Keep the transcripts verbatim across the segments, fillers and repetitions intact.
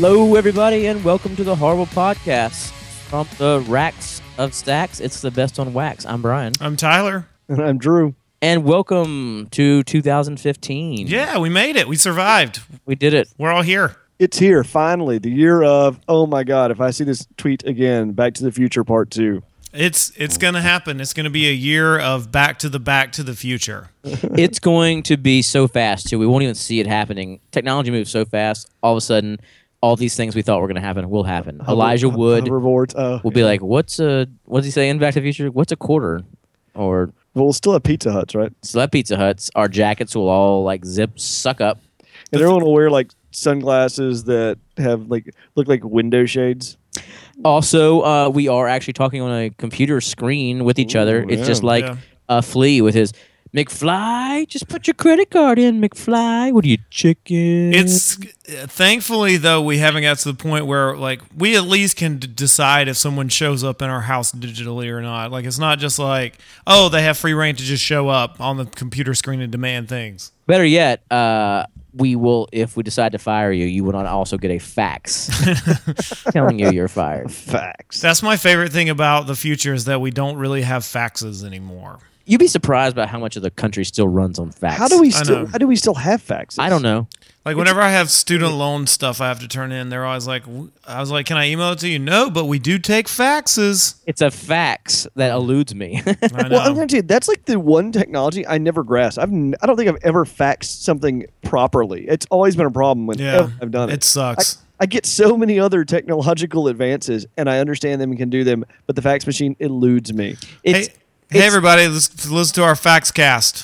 Hello, everybody, and welcome to the Horrible Podcast from the Racks of Stacks. It's the best on wax. I'm Brian. I'm Tyler. And I'm Drew. And welcome to two thousand fifteen. Yeah, we made it. We survived. We did it. We're all here. It's here, finally. The year of, oh my God, if I see this tweet again, Back to the Future Part two. It's it's going to happen. It's going to be a year of Back to the Back to the Future. It's going to be so fast, too. We won't even see it happening. Technology moves so fast, all of a sudden, all these things we thought were going to happen will happen. Hover, Elijah Wood hoverboards. Oh, will yeah. be like, what's a, what does he say in Back to the Future? What's a quarter? Or Well, we'll still have Pizza Huts, right? Slap Pizza Huts. Our jackets will all like zip, suck up. And everyone will wear like sunglasses that have like look like window shades. Also, uh, we are actually talking on a computer screen with each Ooh, other. It's yeah. just like Yeah. a Flea with his McFly. Just put your credit card in, McFly. What are you, chicken? It's thankfully though we haven't got to the point where like we at least can d- decide if someone shows up in our house digitally or not. Like it's not just like, oh, they have free reign to just show up on the computer screen and demand things. Better yet, uh, we will, if we decide to fire you, you will not also get a fax telling you you're fired. Facts. That's my favorite thing about the future is that we don't really have faxes anymore. You'd be surprised by how much of the country still runs on fax. How do we I still? know. How do we still have faxes? I don't know. Like whenever I have student loan stuff I have to turn in, they're always like, w- I was like, can I email it to you? No, but we do take faxes. It's a fax that eludes me. I know. Well, I'm going to tell you, that's like the one technology I never grasped. I've n- I don't think I've ever faxed something properly. It's always been a problem whenever yeah, I've done it. It sucks. I get so many other technological advances, and I understand them and can do them, but the fax machine eludes me. It's, hey, hey everybody, let's listen to our fax cast.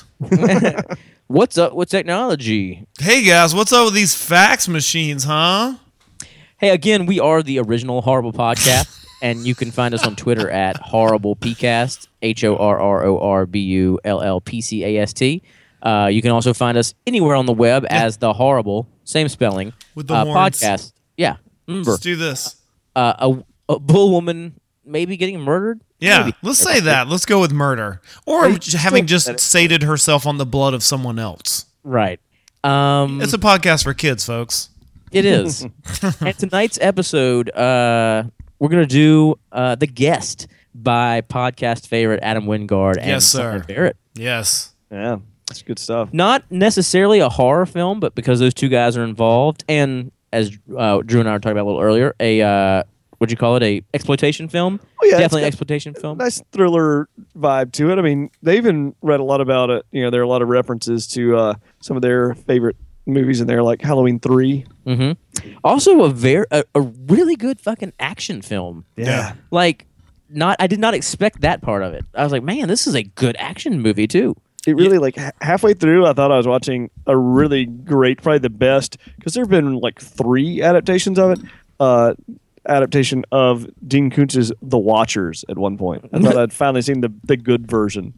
what's up with technology? Hey guys, what's up with these fax machines, huh? Hey, again, we are the original Horrible Podcast, and you can find us on Twitter at Horrible PCast, H O R R O R B U L L P C A S T. Uh, you can also find us anywhere on the web as the Horrible, same spelling, With the uh, horns. podcast. Yeah, remember, Let's do this. uh, a, a bull woman maybe getting murdered? Yeah, Maybe. let's say that. Let's go with murder. Or Hey, j- having still- just sated herself on the blood of someone else. Right. Um, It's a podcast for kids, folks. It is. And tonight's episode, uh, we're going to do uh, The Guest by podcast favorite Adam Wingard and Yes, sir. Simon Barrett. Yes. Yeah, that's good stuff. Not necessarily a horror film, but because those two guys are involved, and as uh, Drew and I were talking about a little earlier, a uh, what'd you call it? A exploitation film? Oh, yeah, it's Definitely an got- exploitation film. Nice thriller vibe to it. I mean, they even read a lot about it. You know, there are a lot of references to uh, some of their favorite movies in there, like Halloween three. hmm Also, a very a, a really good fucking action film. Yeah. Like, not I did not expect that part of it. I was like, man, this is a good action movie too. It really, like, h- halfway through, I thought I was watching a really great, probably the best, because there have been, like, three adaptations of it. Uh, adaptation of Dean Koontz's The Watchers at one point. I thought I'd finally seen the, the good version.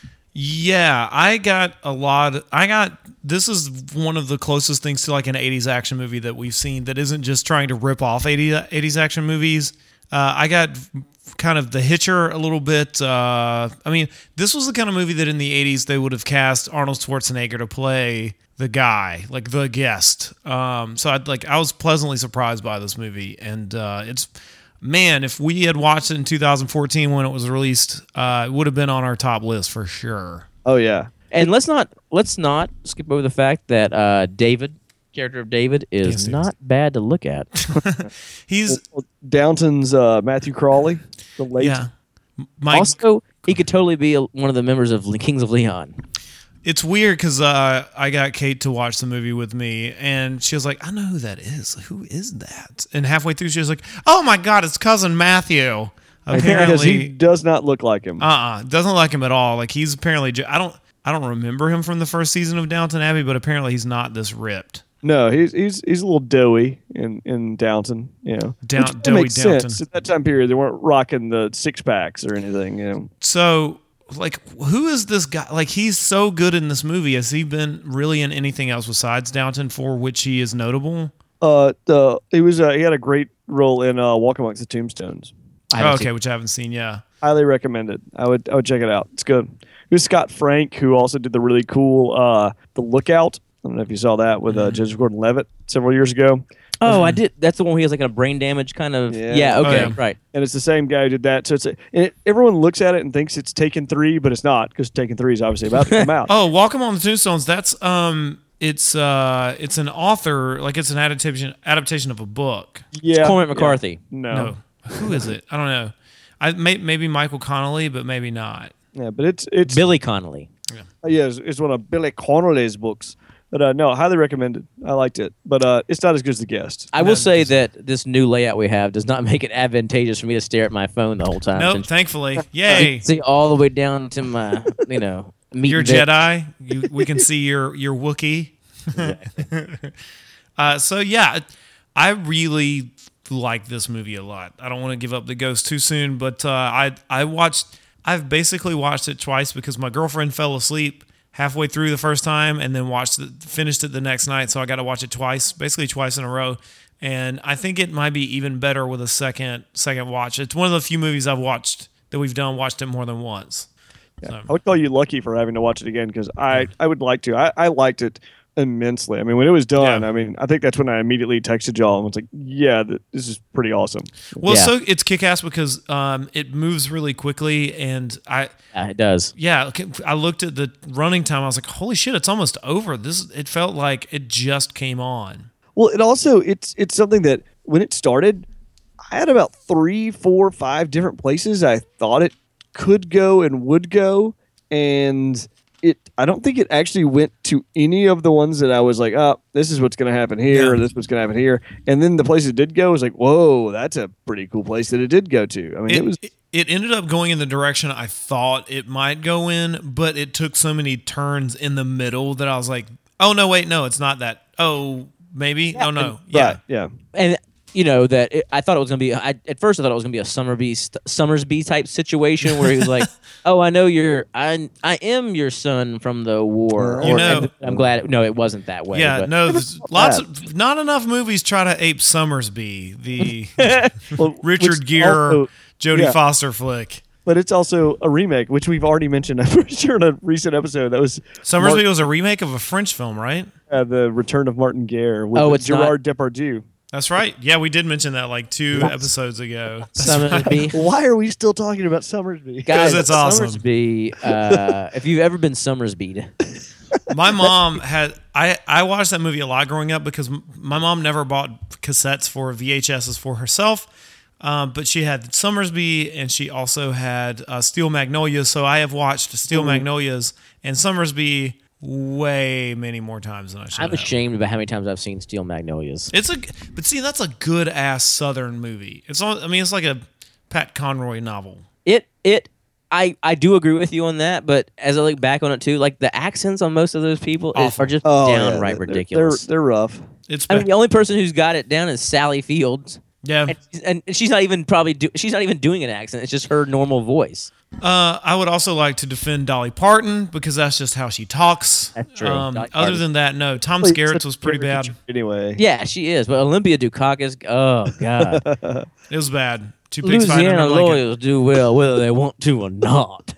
Yeah, I got a lot. I got this is one of the closest things to like an eighties action movie that we've seen that isn't just trying to rip off eighties action movies. Uh, I got kind of The Hitcher a little bit. Uh, I mean, this was the kind of movie that in the eighties they would have cast Arnold Schwarzenegger to play the guy, like the guest. Um, so I'd like I was pleasantly surprised by this movie, and uh, it's. Man, if we had watched it in two thousand fourteen when it was released, uh, it would have been on our top list for sure. Oh, yeah. And let's not let's not skip over the fact that uh, David, character of David, is Yes, he not bad to look at. He's Well, Downton's uh, Matthew Crawley, the late. yeah. My, Also, he could totally be a, one of the members of Le- Kings of Leon. it's weird because uh, I got Kate to watch the movie with me, and she was like, "I know who that is. Who is that?" And halfway through, she was like, "Oh my god, it's cousin Matthew." Because he Apparently, does not look like him. uh, uh doesn't like him at all. Like he's apparently, ju- I don't, I don't remember him from the first season of Downton Abbey, but apparently he's not this ripped. No, he's he's he's a little doughy in, in Downton, you know. Down- Which doughy makes Downton. sense. At that time period, they weren't rocking the six packs or anything, you know. So, like, who is this guy? Like, he's so good in this movie. Has he been really in anything else besides Downton for which he is notable? Uh, the he was uh, he had a great role in uh, Walk Amongst the Tombstones. I haven't Oh, okay, seen- which I haven't seen. Yeah, Highly recommended. I would I would check it out. It's good. It was Scott Frank who also did the really cool uh, The Lookout. I don't know if you saw that with uh, Joseph Gordon-Levitt several years ago. Oh, I did. That's the one where he has like a brain damage kind of. Yeah. Yeah. Oh, okay. yeah. Right. and it's the same guy who did that. So it's a, and it, everyone looks at it and thinks it's Taken three, but it's not because Taken three is obviously about to come out. Oh, Welcome on the Tombstones. That's um, it's uh, it's an author, like it's an adaptation adaptation of a book. yeah, Cormac yeah. McCarthy. No. No, who is it? I don't know. I may, maybe Michael Connolly, but maybe not. yeah, but it's it's Billy Connolly. yeah, it's, it's one of Billy Connolly's books. But uh, no, highly recommended. I liked it, but uh, it's not as good as The Guest. I will say that this new layout we have does not make it advantageous for me to stare at my phone the whole time. Nope. Since Thankfully, you yay! can see all the way down to my, you know, meat Your and veg- Jedi. You, we can see your your Wookiee. uh, so yeah, I really like this movie a lot. I don't want to give up the ghost too soon, but uh, I I watched. I've basically watched it twice because my girlfriend fell asleep halfway through the first time and then watched it, finished it the next night. So I got to watch it twice, basically twice in a row. And I think it might be even better with a second second watch. It's one of the few movies I've watched that we've done watched it more than once. So, I would call you lucky for having to watch it again because I, I would like to. I, I liked it immensely. I mean, when it was done, Yeah. I mean, I think that's when I immediately texted y'all and was like, yeah, th- this is pretty awesome. well, Yeah. so it's kick-ass because um, it moves really quickly, and I Yeah, it does. yeah, okay, I looked at the running time. I was like, holy shit, it's almost over. This it felt like it just came on. Well, it also it's it's something that when it started, I had about three, four, five different places I thought it could go and would go, and it I don't think it actually went to any of the ones that I was like, oh, this is what's going to happen here, Yeah. or this is what's going to happen here, and then the place it did go was like, whoa, that's a pretty cool place that it did go to. I mean, it, It, was it, it ended up going in the direction I thought it might go in, but it took so many turns in the middle that I was like, oh no, wait, no, it's not that. Oh, maybe, no, no, yeah. right, yeah. And you know that it, I thought it was gonna be. I, at first, I thought it was gonna be a Summersby st- Summersby type situation where he was like, "Oh, I know you're. I I am your son from the war." You Or- know. and I'm glad. No, it wasn't that way. Yeah, but- no, there's lots of not enough movies try to ape Summersby, the Well, Richard which Gere, also- Jodie yeah. Foster flick. But it's also a remake, which we've already mentioned, I'm pretty sure, in a recent episode. That was Summersby Mark- was a remake of a French film, right? uh, the Return of Martin Gare with Oh, it's Gerard Depardieu. That's right. Yeah, we did mention that like two episodes ago. Summersby. Why are we still talking about Summersby? Guys, it's awesome. Summersby. Uh, if you've ever been Summersby, My mom had I I watched that movie a lot growing up because m- my mom never bought cassettes for V H Ses for herself, um, but she had Summersby and she also had uh, Steel Magnolias. So I have watched Steel Magnolias and Summersby way many more times than I should. I'm have. ashamed about how many times I've seen Steel Magnolias. It's a but see that's a good ass Southern movie. It's all, I mean it's like a Pat Conroy novel. It it. I, I do agree with you on that, but as I look back on it too, like the accents on most of those people is, Awful. are just Oh, yeah, downright they're- ridiculous. They're, they're rough. It's I bad. mean, the only person who's got it down is Sally Fields, yeah. and, and she's not even probably do, she's not even doing an accent. It's just her normal voice. Uh, I would also like to defend Dolly Parton because that's just how she talks. That's true. Um, Dolly other Parton. than that, no. Tom Well, Skerritt's it's was pretty bad. caricature Anyway. Yeah, she is. But Olympia Dukakis, oh god, It was bad. Two pigs fighting Louisiana under a blanket. lawyers do well whether they want to or not.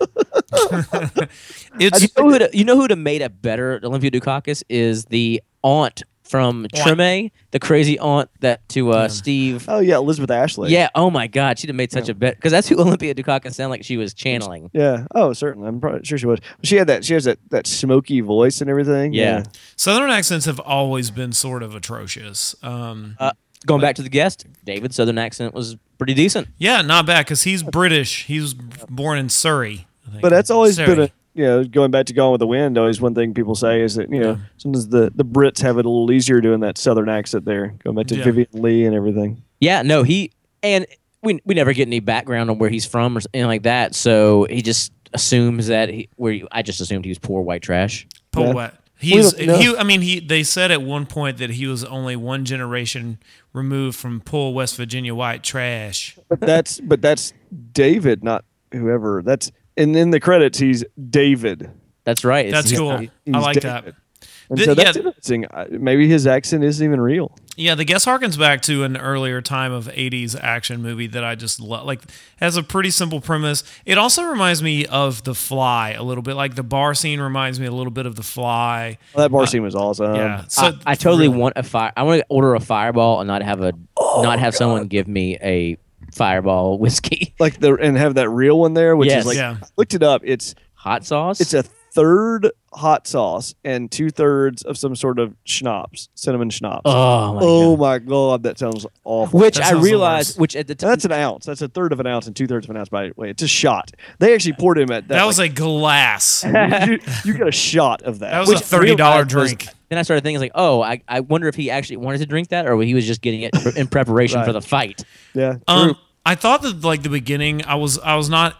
It's you know who to, you know who'd have made a better Olympia Dukakis is the aunt from Treme, the crazy aunt that to uh, Steve. Oh yeah, Elizabeth Ashley. Yeah. Oh my God, she'd have made such a bet because that's who Olympia Dukakis sounded like she was channeling. Yeah. Oh, certainly. I'm probably sure she was. She had that. She has that, that smoky voice and everything. Yeah. Southern accents have always been sort of atrocious. Um, Uh, going back to the guest, David's Southern accent was pretty decent. yeah, not bad because he's British. He was born in Surrey. I think. But that's always Surrey. been a you know going back to Gone with the Wind. Always one thing people say is that you know sometimes the, the Brits have it a little easier doing that Southern accent there. Going back to Yeah. Vivian Lee and everything. Yeah. No, he and we we never get any background on where he's from or anything like that. So he just assumes that he where I just assumed he was poor white trash. Poor Yeah. what? He's don't know. he. I mean, he. They said at one point that he was only one generation removed from poor West Virginia white trash. But that's but that's David, not whoever. That's and in the credits he's David. That's right. It's- That's he's- cool. He's I like David. that. And The- so that's yeah. interesting. I- Maybe his accent isn't even real. Yeah, the guess harkens back to an earlier time of eighties action movie that I just love. Like, has a pretty simple premise. It also reminds me of The Fly a little bit. Like, the bar scene reminds me a little bit of The Fly. Well, that bar scene was awesome. Yeah. So I, I totally really- want a fire. I want to order a Fireball and not have a not have someone give me a Fireball whiskey. Like the and have that real one there, which Yes. is like Yeah. I looked it up. It's Hot sauce. it's a third hot sauce and two thirds of some sort of schnapps, cinnamon schnapps. oh my oh god. my god, that sounds awful. Which That I sounds the realized, worst. which at the time, That's an ounce. That's a third of an ounce and two thirds of an ounce. By the way, it's a shot. They actually poured him at that. That was like, a glass. you, you got a shot of that. That was Which a thirty dollar I realized was- drink. then I started thinking, like, oh, I, I wonder if he actually wanted to drink that, or he was just getting it in preparation Right. for the fight. yeah, true. Um, I thought that like the beginning, I was I was not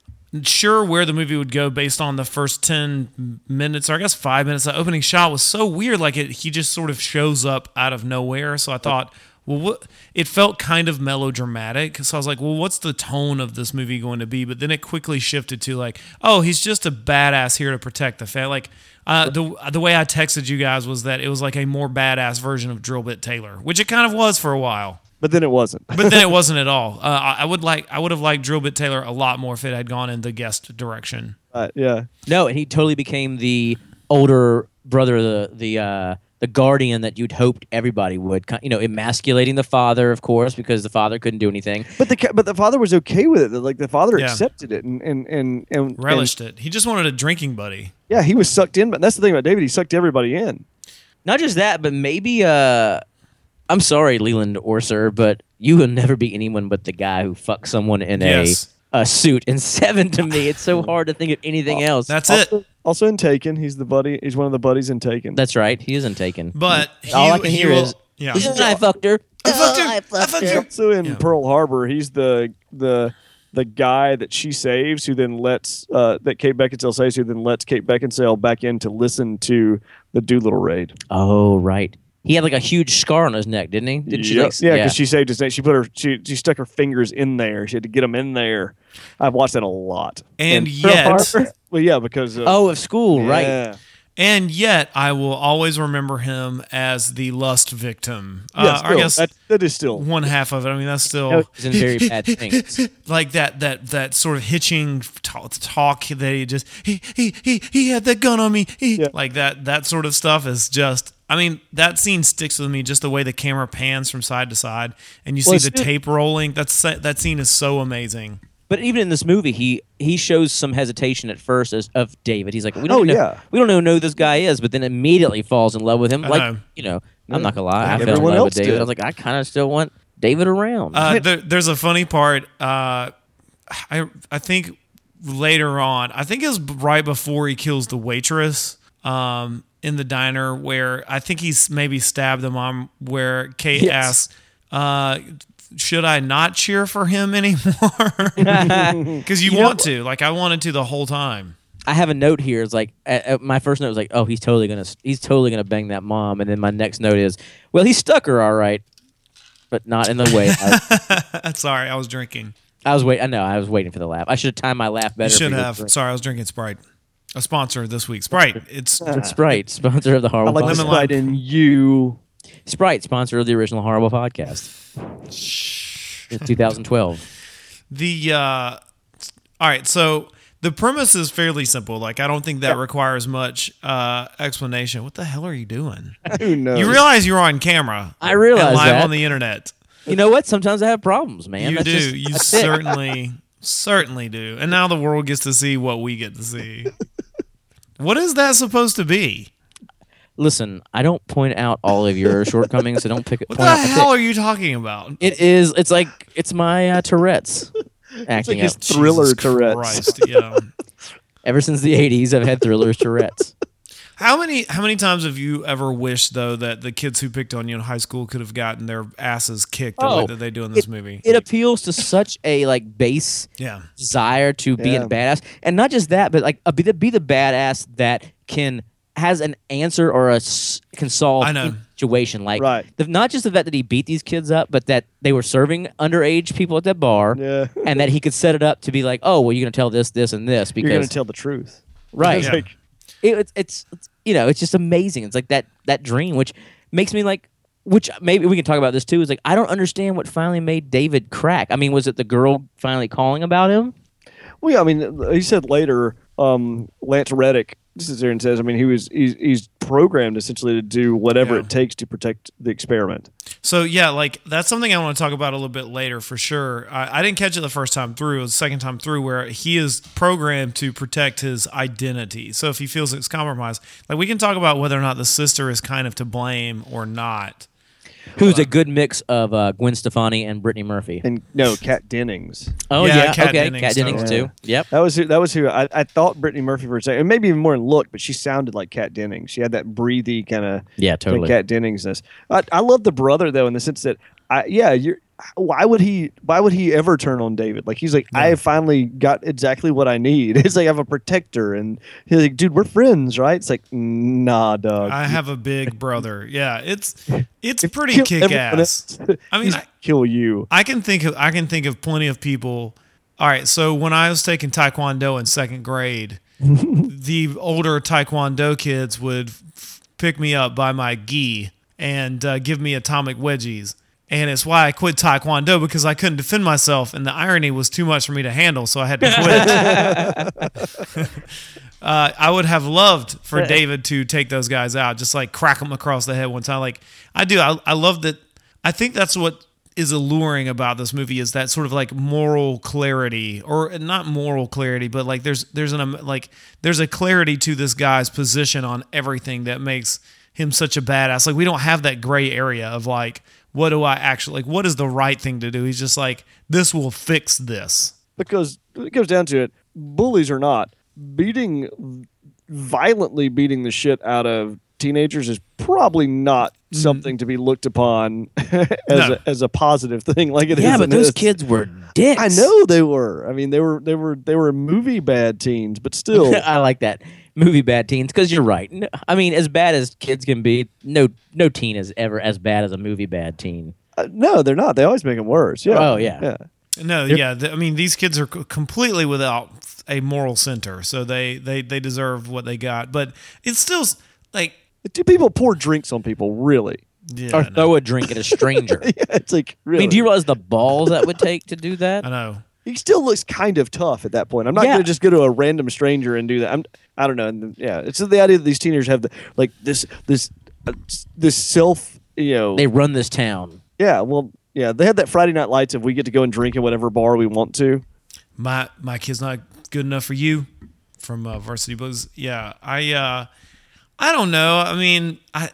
sure where the movie would go based on the first ten minutes, or I guess five minutes. The opening shot was so weird, like it, he just sort of shows up out of nowhere. So I thought, well, what? It felt kind of melodramatic. So I was like, well, what's the tone of this movie going to be? But then it quickly shifted to like, oh, he's just a badass here to protect the family. Like uh, the the way I texted you guys was that it was like a more badass version of Drillbit Taylor, which it kind of was for a while. But then it wasn't. But then it wasn't at all. Uh, I, I would like I would have liked Drillbit Taylor a lot more if it had gone in the guest direction. Uh, yeah. No, and he totally became the older brother, the the uh, the guardian that you'd hoped everybody would. ki- You know, emasculating the father, of course, because the father couldn't do anything. But the ca- but the father was okay with it. Like the father Yeah. accepted it and and and, and Relished and, it. He just wanted a drinking buddy. yeah, he was sucked in. But that's the thing about David. He sucked everybody in. Not just that, but maybe. Uh, I'm sorry, Leland Orser, but you will never be anyone but the guy who fucks someone in Yes. a, a suit. And seven to me, it's so hard to think of anything else. That's it. Also, also in Taken, he's the buddy. He's one of the buddies in Taken. That's right. He isn't taken. But he, all I can he hear will, is, yeah. "Listen, I fucked her. I fucked her. Oh, I I fucked fucked her." her. also in Yeah. Pearl Harbor, he's the the the guy that she saves, who then lets uh, that Kate Beckinsale saves, who then lets Kate Beckinsale back in to listen to the Doolittle raid. Oh, right. He had like a huge scar on his neck, didn't he? Didn't she? Yep. Like, yeah, because she saved his neck. She put her she she stuck her fingers in there. She had to get them in there. I've watched that a lot. And Pearl yet- Harbor- well, yeah, because of, Oh, of school, right? yeah. And yet, I will always remember him as the lust victim. Yeah, Uh, still, I guess that, that is still one half of it. I mean, that's still He was in very bad things. like that that that sort of hitching talk, talk that he just he he he he had that gun on me. He, Yeah. Like that that sort of stuff is just. I mean, that scene sticks with me. Just the way the camera pans from side to side, and you Well, see the it's- tape rolling. That's that scene is so amazing. But even in this movie, he he shows some hesitation at first as of David. He's like, we don't Oh, know, yeah. we don't know who this guy is, but then immediately falls in love with him. I like know. you know, I'm not gonna lie, I Like fell in everyone love with else David. did. I was like, I kind of still want David around. Uh, there, there's a funny part. Uh, I I think later on, I think it was right before he kills the waitress um, in the diner, where I think he's maybe stabbed the mom. Where Kate Yes. asks, uh, "Should I not cheer for him anymore?" Because you, You know- want to. Like I wanted to the whole time. I have a note here. It's like uh, uh, my first note was like, oh, he's totally gonna he's totally gonna bang that mom, and then my next note is, well, he stuck her all right, but not in the way. I, Sorry, I was drinking. I was wait. I know I was waiting for the laugh. I should have timed my laugh better. You should for your have. drink. Sorry, I was drinking Sprite. A sponsor this week. Sprite. It's Sprite, sponsor of the I Horrible like Lemon the Podcast. lime. slide in you. Sprite, sponsor of the original Horrible Podcast. In twenty twelve. The uh all right, so the premise is fairly simple. Like I don't think that requires much uh explanation. What the hell are you doing? Who knows? You realize you're on camera. I realize and live that. on the internet. You know what? Sometimes I have problems, man. you That's do. just- you that's it. certainly certainly do. And now the world gets to see what we get to see. What is that supposed to be? Listen, I don't point out all of your shortcomings, so don't pick it. What point the out my hell pick. are you talking about? It is. It's like it's my uh, Tourette's It's acting like his up. thriller Jesus Tourette's. Christ, yeah. Ever since the eighties, I've had thrillers Tourette's. How many how many times have you ever wished though that the kids who picked on you in high school could have gotten their asses kicked the way Oh, that they do in this it, movie? It appeals to such a like base yeah. desire to be Yeah. a badass, and not just that, but like a, be the be the badass that can has an answer or a s- can solve I know. any situation. Like Right. the, not just the fact that he beat these kids up, but that they were serving underage people at that bar, Yeah. and that he could set it up to be like, oh, well, you're gonna tell this, this, and this You're going because to tell the truth. right. It's Yeah. like, it, it's, it's it's you know it's just amazing. It's like that that dream, which makes me like, which maybe we can talk about this too. Is like I don't understand what finally made David crack. I mean, was it the girl finally calling about him? Well, yeah, I mean, he said later, um, Lance Reddick sits there and says, I mean, he was he's, he's programmed essentially to do whatever Yeah. it takes to protect the experiment. So yeah, like that's something I want to talk about a little bit later for sure. I, I didn't catch it the first time through; it was the second time through where he is programmed to protect his identity. So if he feels it's compromised, like we can talk about whether or not the sister is kind of to blame or not. Who's a good mix of uh, Gwen Stefani and Brittany Murphy? And no, Kat Dennings. Oh Yeah, yeah, Kat okay, Dennings Kat Dennings totally. too. Yep. That was who, that was who I, I thought Brittany Murphy for a second, and maybe even more in look, but she sounded like Kat Dennings. She had that breathy kind of Yeah, totally. Kat Denningsness. I, I love the brother though, in the sense that, I, yeah, you're. Why would he? Why would he ever turn on David? Like he's like, I have finally got exactly what I need. It's like I have a protector, and he's like, dude, we're friends, right? It's like, nah, dog. I have a big brother. Yeah, it's it's pretty Kill kick everyone ass. else. I mean, He's I, kill you. I can think of I can think of plenty of people. All right, so when I was taking Taekwondo in second grade, the older Taekwondo kids would f- pick me up by my gi and uh, give me atomic wedgies. And it's why I quit Taekwondo, because I couldn't defend myself, and the irony was too much for me to handle, so I had to quit. uh, I would have loved for David to take those guys out, just like crack them across the head one time. Like I do. I, I love that. I think that's what is alluring about this movie, is that sort of like moral clarity, or not moral clarity, but like there's there's an um, like there's a clarity to this guy's position on everything that makes him such a badass. Like we don't have that gray area of like, what do I actually like? What is the right thing to do? He's just like, this will fix this. Because it comes down to it, bullies or not, beating, violently beating the shit out of teenagers is probably not something to be looked upon as, No. a, as a positive thing. Like it Yeah, is but in those this. kids were dicks. I know they were. I mean, they were they were they were movie bad teens, but still. I like that movie bad teens, because you're right. No- I mean, as bad as kids can be, no no teen is ever as bad as a movie bad teen. Uh, no, they're not. They always make them worse. Yeah. Oh, yeah. Yeah. No, yeah. th- I mean, these kids are c- completely without a moral center, so they, they, they deserve what they got. But it's still s- like, Do people pour drinks on people? Really? yeah, Or I know. throw a drink at a stranger. Yeah. It's like I really. mean, do you realize the balls that would take to do that? I know. He still looks kind of tough at that point. I'm not Yeah. going to just go to a random stranger and do that. I'm, I don't know. And then, yeah, it's the idea that these teenagers have the, like this, this, uh, this self, you know. They run this town. yeah, well, yeah, they have that Friday Night Lights if we get to go and drink at whatever bar we want to. My my kid's not good enough for you, from uh, Varsity Blues. Yeah, I uh, I don't know. I mean, I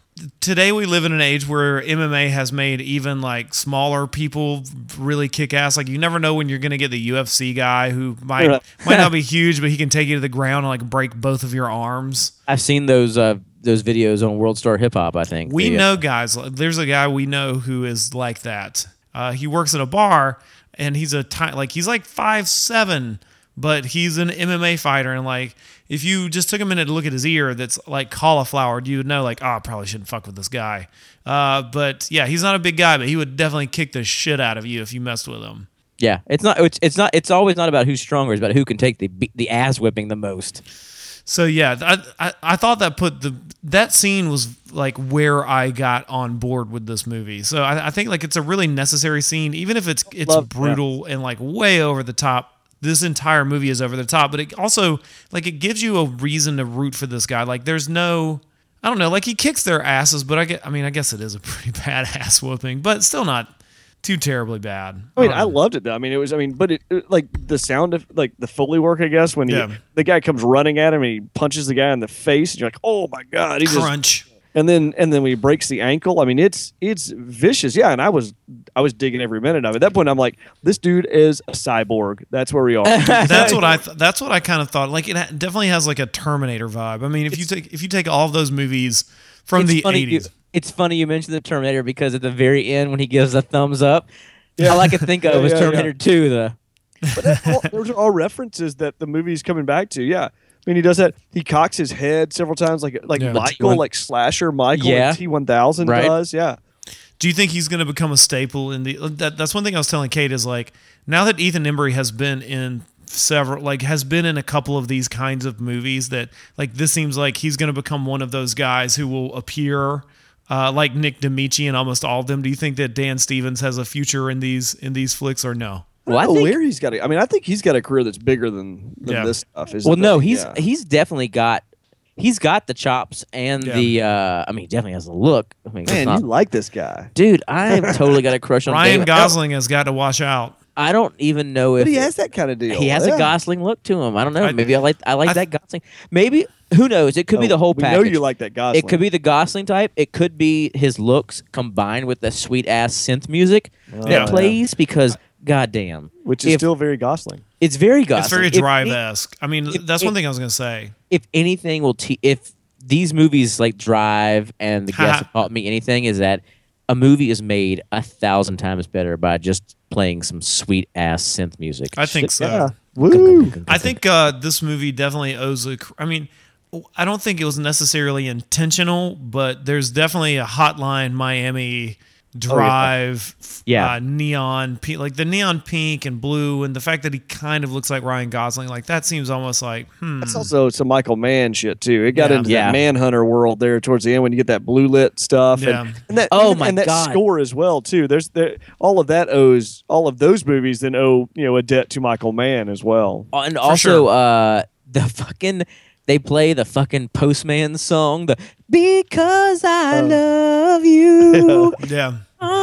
today we live in an age where M M A has made even like smaller people really kick ass. Like you never know when you're going to get the U F C guy who might Right. might not be huge, but he can take you to the ground and like break both of your arms. I've seen those uh, those videos on World Star Hip Hop. I think We The, uh, know guys. There's a guy we know who is like that. Uh, he works at a bar, and he's a ti- like he's like five seven, but he's an M M A fighter. And like, if you just took a minute to look at his ear, that's like cauliflowered, you would know like, oh, I probably shouldn't fuck with this guy. Uh, but yeah, he's not a big guy, but he would definitely kick the shit out of you if you messed with him. Yeah, it's not. It's, it's not. It's always not about who's stronger. It's about who can take the the ass whipping the most. So yeah, I, I I thought that put the that scene was like where I got on board with this movie. So I, I think like it's a really necessary scene, even if it's it's Love- brutal and like way over the top. This entire movie is over the top, but it also like it gives you a reason to root for this guy. Like there's no, I don't know, like he kicks their asses, but I get, I mean, I guess it is a pretty bad ass whooping, but still not too terribly bad. I mean, don't I know. loved it though. I mean, it was. I mean, but it, it like the sound of like the Foley work, I guess, when he, Yeah. the guy comes running at him and he punches the guy in the face, and you're like, oh my god, he just. crunch. And then and then when he breaks the ankle, I mean, it's it's vicious. Yeah, and I was I was digging every minute of it. At that point, I'm like, this dude is a cyborg. That's where we are. That's what I. Th- that's what I kind of thought. Like it ha- definitely has like a Terminator vibe. I mean, if you take if you take all of those movies from It's the funny you- eighties, it's funny you mentioned the Terminator, because at the very end when he gives a thumbs up, all I can think of Yeah, was yeah, Terminator yeah. two. The But that's all, those are all references that the movie's coming back to. Yeah. I mean, he does that. He cocks his head several times, like like Yeah. The Michael, T one like Slasher Michael, Yeah. like T one thousand Right. does. Yeah. do you think he's going to become a staple in the? That, that's one thing I was telling Kate is like now that Ethan Embry has been in several, like has been in a couple of these kinds of movies that like this seems like he's going to become one of those guys who will appear uh, like Nick Demichi in almost all of them. Do you think that Dan Stevens has a future in these in these flicks or no? Well, I I don't know think- where he's got it. I mean, I think he's got a career that's bigger than, than Yeah. this stuff. Isn't Well, no, it? he's Yeah. he's definitely got he's got the chops and Yeah. the. Uh, I mean, he definitely has the look. I mean, it's Man, not- you like this guy. dude, I've totally got a crush on Ryan David. Gosling has got to watch out. I don't even know if But he has that kind of deal. he has yeah. a Gosling look to him. I don't know. I- Maybe I like I like I- that Gosling. Maybe who knows? It could be Oh, the whole we package. know you like that Gosling. It could be the Gosling type. It could be his looks combined with the sweet ass synth music Oh, that yeah. plays. Because goddamn, which is if- still very Gosling. it's very Gosling. It's very If Drive any- esque. I mean, if- that's if- one thing I was going to say. If anything will te- if these movies like Drive and The Guest have taught me anything, is that a movie is made a thousand times better by just playing some sweet ass synth music. I think so. Yeah. Woo. I think uh, this movie definitely owes a. cr- I mean, I don't think it was necessarily intentional, but there's definitely a Hotline Miami drive, Yeah. uh, neon, pink, like the neon pink and blue, and the fact that he kind of looks like Ryan Gosling, like that seems almost like hmm. That's also some Michael Mann shit too. It got Yeah. into Yeah. that Manhunter world there towards the end when you get that blue lit stuff. Yeah. And, and that, Oh, even- my and that God. score as well too. There's there all of that owes all of those movies then owe you know a debt to Michael Mann as well. Oh, and also sure. uh the fucking they play the fucking Postman song, the Because I Oh. Love You. yeah.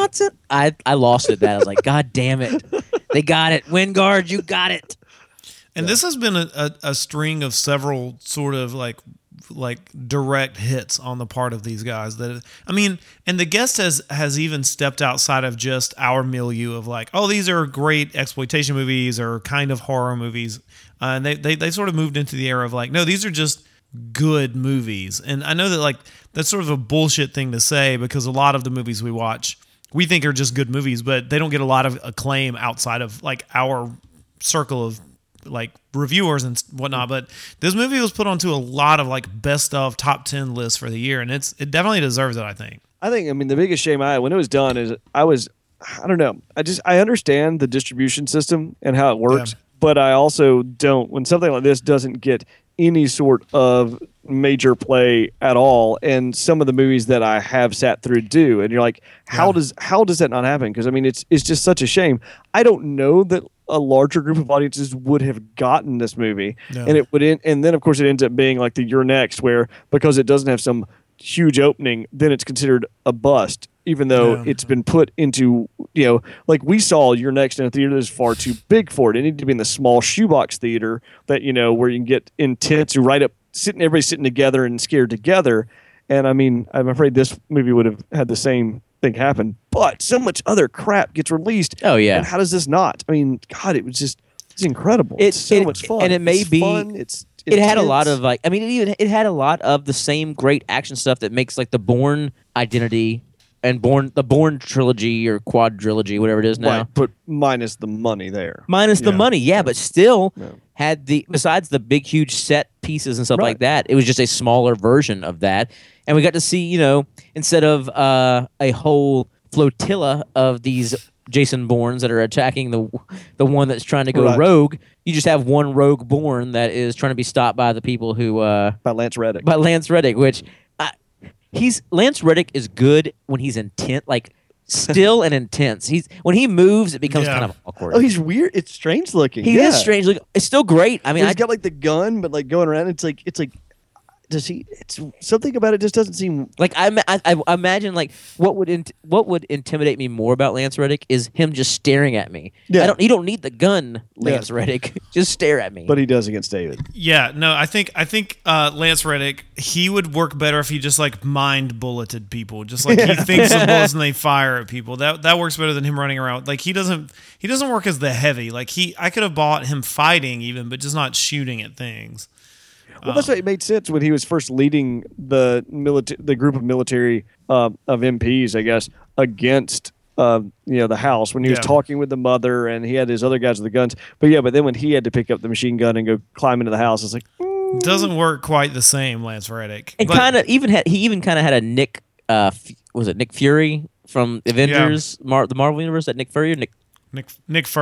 I I lost it at that. I was like, God damn it. They got it. Wingard, you got it. And this has been a, a, a string of several sort of like like direct hits on the part of these guys. That I mean, and the guest has has even stepped outside of just our milieu of like, oh, these are great exploitation movies or kind of horror movies. Uh, and they, they they sort of moved into the era of like, no, these are just good movies. And I know that like that's sort of a bullshit thing to say because a lot of the movies we watch we think are just good movies, but they don't get a lot of acclaim outside of like our circle of like reviewers and whatnot. But this movie was put onto a lot of like best of top ten lists for the year, and it's it definitely deserves it, I think. I think I mean the biggest shame I had when it was done is I was I don't know. I just I understand the distribution system and how it works, Yeah. but I also don't when something like this doesn't get any sort of major play at all, and some of the movies that I have sat through do, and you're like, how Yeah. does how does that not happen? Because I mean, it's it's just such a shame. I don't know that a larger group of audiences would have gotten this movie, No. and it would, end, and then of course it ends up being like the You're Next, where because it doesn't have some huge opening, then it's considered a bust, even though Yeah. it's been put into, you know, like we saw You're Next in a theater that's far too big for it. It needed to be in the small shoebox theater that, you know, where you can get intense, right up, sitting, everybody sitting together and scared together. And I mean, I'm afraid this movie would have had the same thing happen, but so much other crap gets released. Oh, yeah. And how does this not? I mean, God, it was just, it's incredible. It- it's so it- much fun. and it may It's be- fun. It's, It had a lot intense. of like I mean it even it had a lot of the same great action stuff that makes like the Bourne identity and Bourne the Bourne trilogy or quadrilogy, whatever it is now. Right, but minus the money there. Minus the Yeah. money, yeah, but still Yeah. had the besides the big huge set pieces and stuff Right. like that, it was just a smaller version of that. And we got to see, you know, instead of uh, a whole flotilla of these Jason Bournes that are attacking the the one that's trying to go Right. rogue, you just have one rogue Bourne that is trying to be stopped by the people who uh, By Lance Reddick. by Lance Reddick, which I, he's Lance Reddick is good when he's intent, like still and intense. He's when he moves, it becomes Yeah. kind of awkward. Oh, he's weird. It's strange looking. he yeah. is strange. Like, it's still great. I mean, He's I, got like the gun, but like going around, it's like it's like. Does he? It's something about it just doesn't seem. like I, ima- I, I imagine like what would int- what would intimidate me more about Lance Reddick is him just staring at me. Yeah. I don't. You don't need the gun, Yeah. Lance Reddick. Just stare at me. But he does against David. Yeah, no, I think I think uh, Lance Reddick, he would work better if he just like mind bulleted people, just like he thinks of bullets and they fire at people. That that works better than him running around. Like he doesn't he doesn't work as the heavy. Like he, I could have bought him fighting even, but just not shooting at things. Well, that's why it made sense when he was first leading the military, the group of military uh, of M Ps, I guess, against uh, you know the House when he was Yeah. talking with the mother and he had his other guys with the guns. But yeah, but then when he had to pick up the machine gun and go climb into the house, it's like. mm, Doesn't work quite the same, Lance Reddick. and But- kind of even had he even kind of had a Nick. Uh, F- was it Nick Fury from Avengers, Mar- the Marvel universe? That Nick Fury or Nick Nick Nick Fury.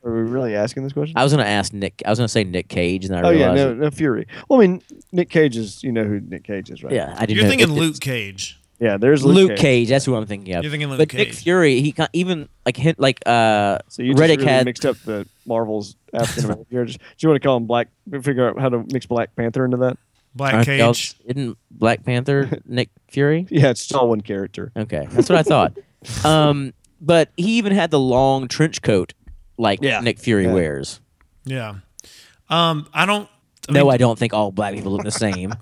Are we really asking this question? I was gonna ask Nick. I was gonna say Nick Cage, and I oh yeah, realized. no, no Fury. Well, I mean, Nick Cage is. You know who Nick Cage is, right? Yeah, I didn't. You're know. thinking It- Luke it's- Cage. Yeah, there's Luke, Luke Cage. Cage. That's who I'm thinking of. You're thinking Luke but Nick Cage. Fury, he ca- even like hint like uh, So you just Reddick really had mixed up the Marvel's African American characters. Do you want to call him Black? Figure out how to mix Black Panther into that. Black aren't y'all- Cage. Isn't Black Panther Nick Fury? Yeah, it's just all one character. Okay, that's what I thought. Um, but he even had the long trench coat like Yeah. Nick Fury Yeah. wears. Yeah. Um, I don't. I no, mean, I don't think all black people look the same.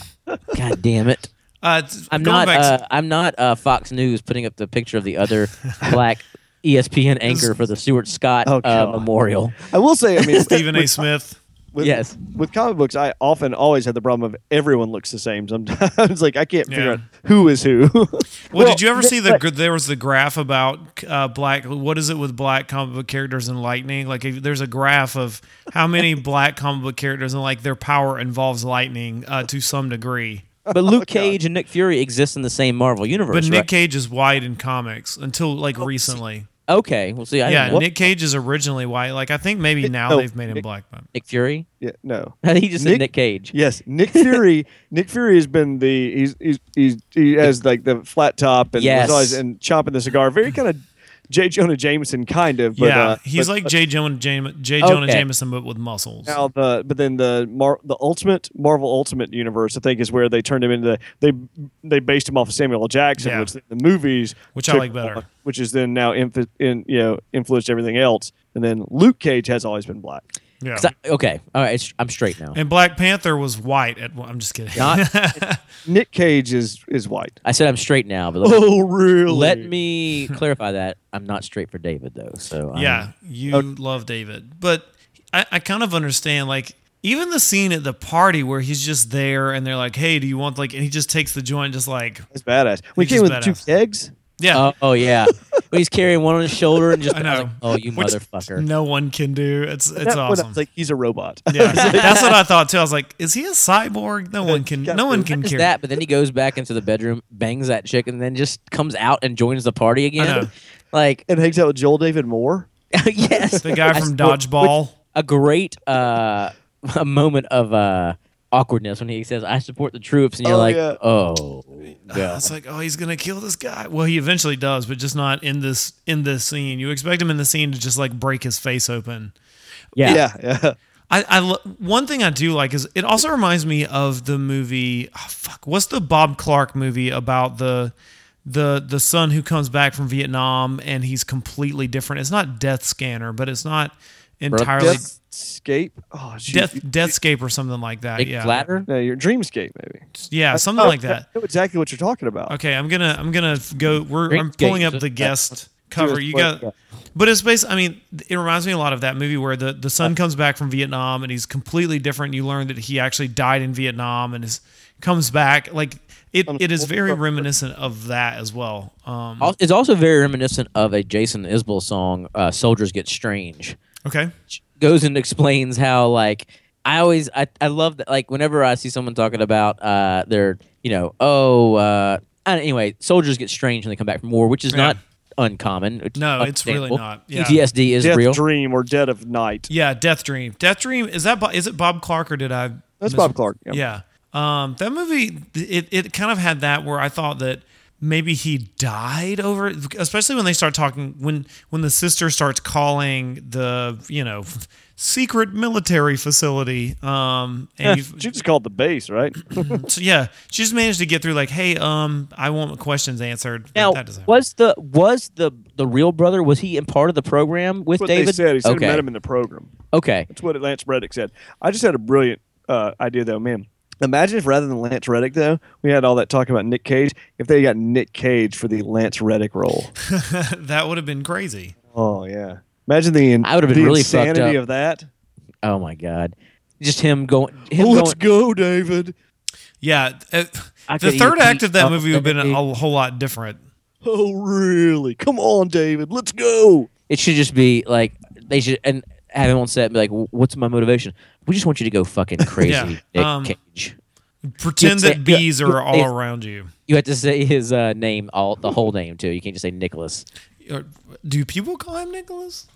God damn it! Uh, t- I'm going not. back Uh, to- I'm not uh, Fox News putting up the picture of the other black E S P N anchor for the Stuart Scott Oh, uh, God. Memorial. I will say, I mean, Stephen A. with- Smith. With, Yes. With comic books, I often always had the problem of everyone looks the same. Sometimes, like I can't figure Yeah. out who is who. Well, did you ever th- see the? but- gr- There was the graph about uh, black. What is it with black comic book characters and lightning? Like, if, there's a graph of how many black comic book characters and like their power involves lightning uh, to some degree. But Luke Cage and Nick Fury exist in the same Marvel universe. But Nick right? Cage is white in comics until like recently. Okay, well, see, I Yeah, didn't- what- Nick Cage is originally white. Like, I think maybe Nick- now no, they've made him Nick- black. But Nick Fury. Yeah, no. He just said Nick- Nick Cage. Yes, Nick Fury. Nick Fury has been the he's he's, he's he has like the flat top and Yes. was always and chopping the cigar. Very kind of J. Jonah Jameson kind of. But, yeah, uh, he's but- like but J. Jonah, Jam- J. Jonah Okay. Jameson, but with muscles. Now the but then the Mar- the Ultimate Marvel Ultimate Universe, I think, is where they turned him into they they based him off of Samuel L. Jackson, Yeah. which the movies, Which I took like better. on, which is then now inf- in you know influenced everything else. And then Luke Cage has always been black. Yeah. 'Cause I- okay, all right, it's, I'm straight now. And Black Panther was white. At, I'm just kidding. Not- Nick Cage is is white. I said I'm straight now, but let, Oh really? let me clarify that I'm not straight for David though. So um, Yeah, you Oh. love David, but I, I kind of understand. Like, even the scene at the party where he's just there, and they're like, "Hey, do you want like?" And he just takes the joint, just like, That's badass. We He's came with just two badass. kegs. yeah, Oh, oh yeah, Well, he's carrying one on his shoulder and just I I was know. like, oh you Which motherfucker. no one can do. It's it's That- when I awesome. was like, he's a robot. Yeah, that's what I thought too. I was like, "Is he a cyborg? No one can. got No one to- can Not just carry." that, but then he goes back into the bedroom, bangs that chick, and then just comes out and joins the party I know. again. Like And hangs out with Joel David Moore. yes, The guy I from saw- Dodgeball. a great uh, a moment of uh, awkwardness when he says, "I support the troops," and you're Oh, like, yeah. "Oh, God." It's like, oh, he's gonna kill this guy. Well, he eventually does, but just not in this in this scene. You expect him in the scene to just like break his face open. yeah, Yeah, yeah. I, I lo- one thing I do like is it also reminds me of the movie. Oh, fuck, what's the Bob Clark movie about the the the son who comes back from Vietnam and he's completely different? It's not Death Scanner, but it's not entirely Deathscape. Oh, shoot. Death Deathscape or something like that. Big yeah, flatter. No, your Dreamscape, maybe. yeah, something Oh, like that. I know exactly what you're talking about. Okay, I'm gonna I'm gonna go. We're I'm Great pulling up games. the guest cover. Do it You quick, got, yeah. but it's basically. I mean, it reminds me a lot of that movie where the the son comes back from Vietnam and he's completely different. You learn that he actually died in Vietnam and is comes back. Like it, it is very reminiscent of that as well. Um, Al- It's also very reminiscent of a Jason Isbell song, uh, "Soldiers Get Strange." okay, Goes and explains how like I always I, I love that like whenever I see someone talking about uh their you know oh uh and anyway soldiers get strange when they come back from war, which is Yeah. not uncommon. It's No, it's really understandable. not. Yeah. P T S D is Death real. Dream or Dead of Night. yeah, Death Dream. Death Dream is that? Bo- Is it Bob Clark or did I? That's mis- Bob Clark. Yeah. Yeah. Um, that movie, it, it kind of had that where I thought that maybe he died over it, especially when they start talking, when, when the sister starts calling the, you know, secret military facility. Um, and you, She just called the base, right? so yeah, she just managed to get through like, hey, um, I want my questions answered. But Now that doesn't was the was the the real brother was he in part of the program with That's what David? they said. He said okay. he met him in the program. Okay. That's what Lance Reddick said. I just had a brilliant uh, idea, though, man. Imagine if rather than Lance Reddick, though, we had all that talk about Nick Cage. If they got Nick Cage for the Lance Reddick role. that would have been crazy. Oh, yeah. Imagine the, in- I would've been the really fucked insanity up. of that. Oh my God. Just him going. Him Let's going. go, David. Yeah. uh, I the could third eat act of that pizza movie would have been all day. a whole lot different. Oh, really? Come on, David. Let's go. It should just be like they should and have him on set and be like, "What's my motivation? We just want you to go fucking crazy, Yeah, Nick um, Cage." Pretend say- that bees yeah, are all yeah. around you. You have to say his uh, name, all the whole name too. You can't just say Nicholas. Or- Do people call him Nicholas?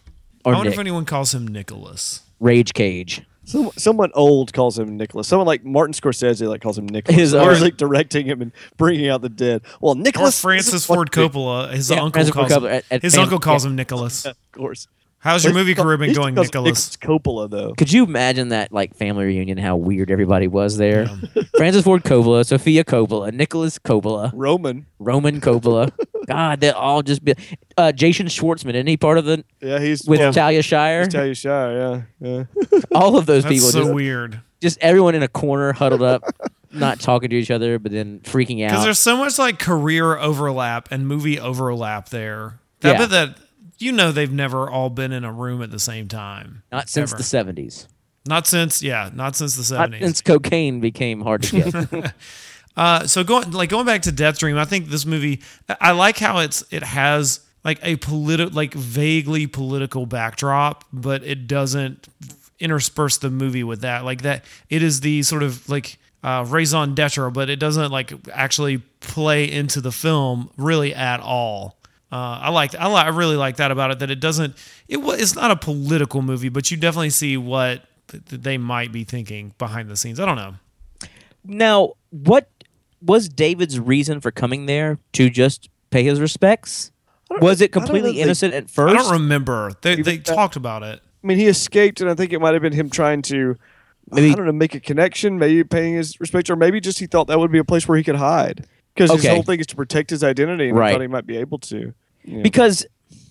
Or I wonder Nick. if anyone calls him Nicholas. Rage Cage. Some, someone old calls him Nicholas. Someone like Martin Scorsese like calls him Nicholas. His Or own- he's like directing him and bringing out the dead. Well, Or Nicholas. Francis Ford Coppola. His Yeah, uncle Francis Ford calls Coppola him, at- at his fam- uncle calls yeah. him Nicholas. Of course. How's your At least movie he calls- career at been least he going, calls Nicholas? Coppola though. Could you imagine that like family reunion? How weird everybody was there. Francis Ford Coppola, Sophia Coppola, Nicholas Coppola, Roman. Roman Coppola. God, they all just be. Uh, Jason Schwartzman, any part of the Yeah, he's with yeah, Talia Shire? Talia Shire. Yeah, yeah. All of those That's people. so just, weird. just everyone in a corner, huddled up, not talking to each other, but then freaking Because out. there's so much like career overlap and movie overlap there. That Yeah. bet that you know they've never all been in a room at the same time. Not since ever. the seventies. Not since yeah, not since the Not seventies. since cocaine became hard to get. Uh, so going like going back to Death Dream, I think this movie. I I like how it's it has like a politi- like vaguely political backdrop, but it doesn't intersperse the movie with that. Like that, it is the sort of like uh, raison d'etre, but it doesn't like actually play into the film really at all. Uh, I like I like I really like that about it. That it doesn't. It wa- it's not a political movie, but you definitely see what th- they might be thinking behind the scenes. I don't know. Now, what was David's reason for coming there to just pay his respects? Was it I don't know completely if they- innocent at I first? don't remember. They they Even- talked about it. I mean, he escaped, and I think it might have been him trying to, Maybe- I don't know, make a connection, maybe paying his respects, or maybe just he thought that would be a place where he could hide. Because his Okay. whole thing is to protect his identity, and Right. I thought he might be able to. you know. Because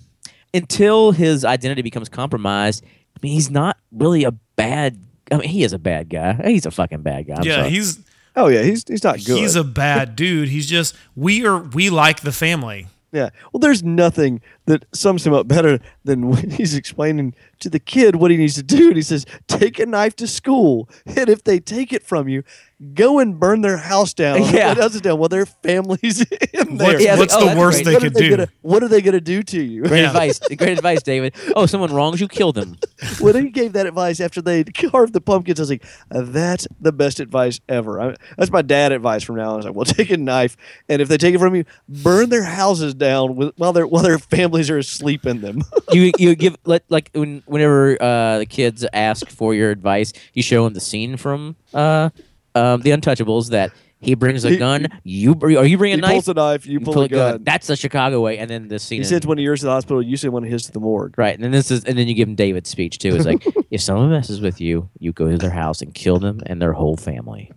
until his identity becomes compromised, I mean, he's not really a bad. I mean, he is a bad guy. He's a fucking bad guy. I'm yeah, sorry. he's Oh yeah, he's he's not good. he's a bad dude. He's just we are we like the family. Yeah. Well, there's nothing that sums him up better than when he's explaining to the kid what he needs to do. And he says, take a knife to school. And if they take it from you, go and burn their house down. Yeah. Their houses down while their family's in there. What's, Yeah, what's like, oh, the that's worst great. they what, are could they do? gonna, what are they going to do to you? Great Yeah. advice. Great advice, David. Oh, someone wrongs you, kill them. When he gave that advice after they carved the pumpkins, I was like, uh, that's the best advice ever. I, that's my dad advice from now on. I was like, well, take a knife, and if they take it from you, burn their houses down with, while, their while their families are asleep in them. you you give let like when whenever uh, the kids ask for your advice, you show them the scene from uh, um, the Untouchables that he brings a He- gun. You br- or you bring a he knife. pulls a knife, you pull, a gun. That's the Chicago way. And then this scene. He is- sends one of yours to the hospital, you send one of his to the morgue. Right, and then this is, and then you give him David's speech too. It's like, if someone messes with you, you go to their house and kill them and their whole family.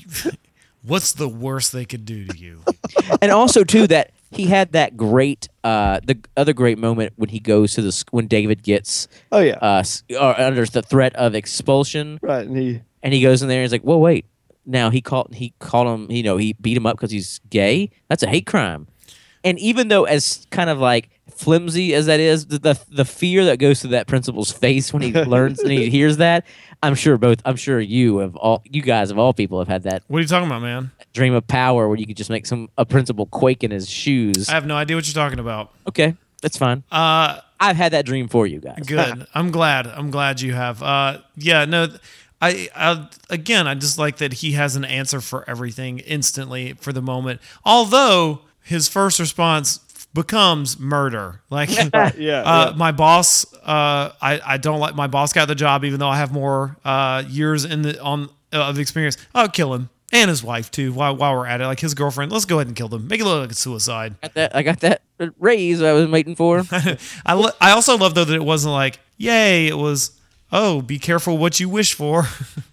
What's the worst they could do to you? And also too that he had that great, uh, the other great moment when he goes to the sc- when David gets Oh, yeah. uh s- or under the threat of expulsion, right. And he, and he goes in there and he's like, "Well, wait, now he called he called him, you know, he beat him up because he's gay. That's a hate crime." And even though as kind of like flimsy as that is, the the, the fear that goes to that principal's face when he learns and he hears that, I'm sure both I'm sure you of all you guys of all people have had that What are you talking about, man? dream of power where you could just make some a principal quake in his shoes. I have no idea what you're talking about. Okay, that's fine. Uh, I've had that dream for you guys. good. I'm glad. I'm glad you have. Uh, yeah, no. I, I again, I just like that he has an answer for everything instantly for the moment. Although his first response becomes murder. Like, yeah, uh, yeah. my boss, uh, I, I don't like my boss got the job, even though I have more uh, years in the on uh, of experience. I'll kill him and his wife too. While while we're at it, like his girlfriend, let's go ahead and kill them. Make it look like a suicide. Got that, I got that raise I was waiting for. I lo- I also love though that it wasn't like yay. It was oh, be careful what you wish for.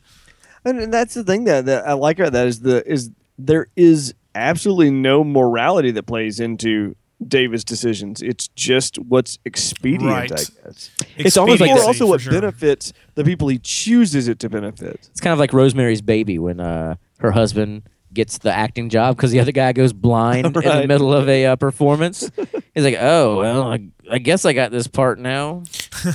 and, and that's the thing that, that I like about that is the is there is absolutely no morality that plays into David's decisions. It's just what's expedient, Right. I guess. It's almost like Or that- Expediency, also for what sure. benefits the people he chooses it to benefit. It's kind of like Rosemary's Baby when uh, her husband gets the acting job because the other guy goes blind in the Right. middle of a uh, performance. He's like, "Oh well, I, I guess I got this part now."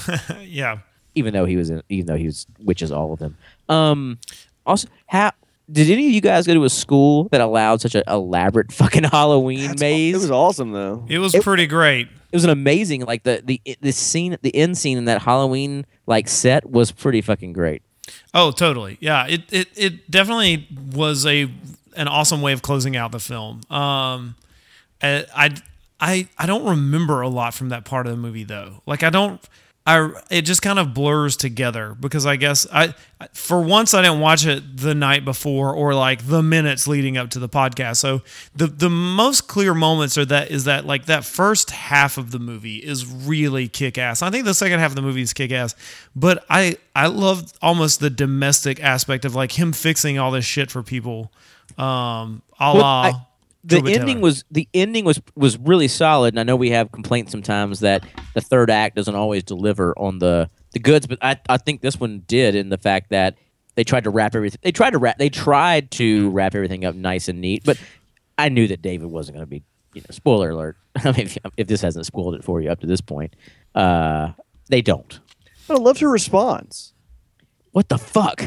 Yeah. Even though he was, in, even though he was witches all of them. Um, also, how did any of you guys go to a school that allowed such an elaborate fucking Halloween maze? It was awesome though. It was pretty great. It was an amazing, like the the the scene, the end scene in that Halloween like set was pretty fucking great. Oh, totally. Yeah, it it it definitely was a an awesome way of closing out the film. Um, I I I I don't remember a lot from that part of the movie though. Like I don't I it just kind of blurs together because I guess I for once I didn't watch it the night before or like the minutes leading up to the podcast. So the the most clear moments are that is that like that first half of the movie is really kick ass. I think the second half of the movie is kick ass, but I I love almost the domestic aspect of like him fixing all this shit for people, um, a Well, la. I- the Drove It ending Taylor. was the ending was was really solid, and I know we have complaints sometimes that the third act doesn't always deliver on the the goods, but I I think this one did in the fact that they tried to wrap everything. They tried to wrap. They tried to wrap everything up nice and neat, but I knew that David wasn't going to be. You know, spoiler alert. I mean, if, if this hasn't spoiled it for you up to this point, uh, they don't. But I loved her response. What the fuck?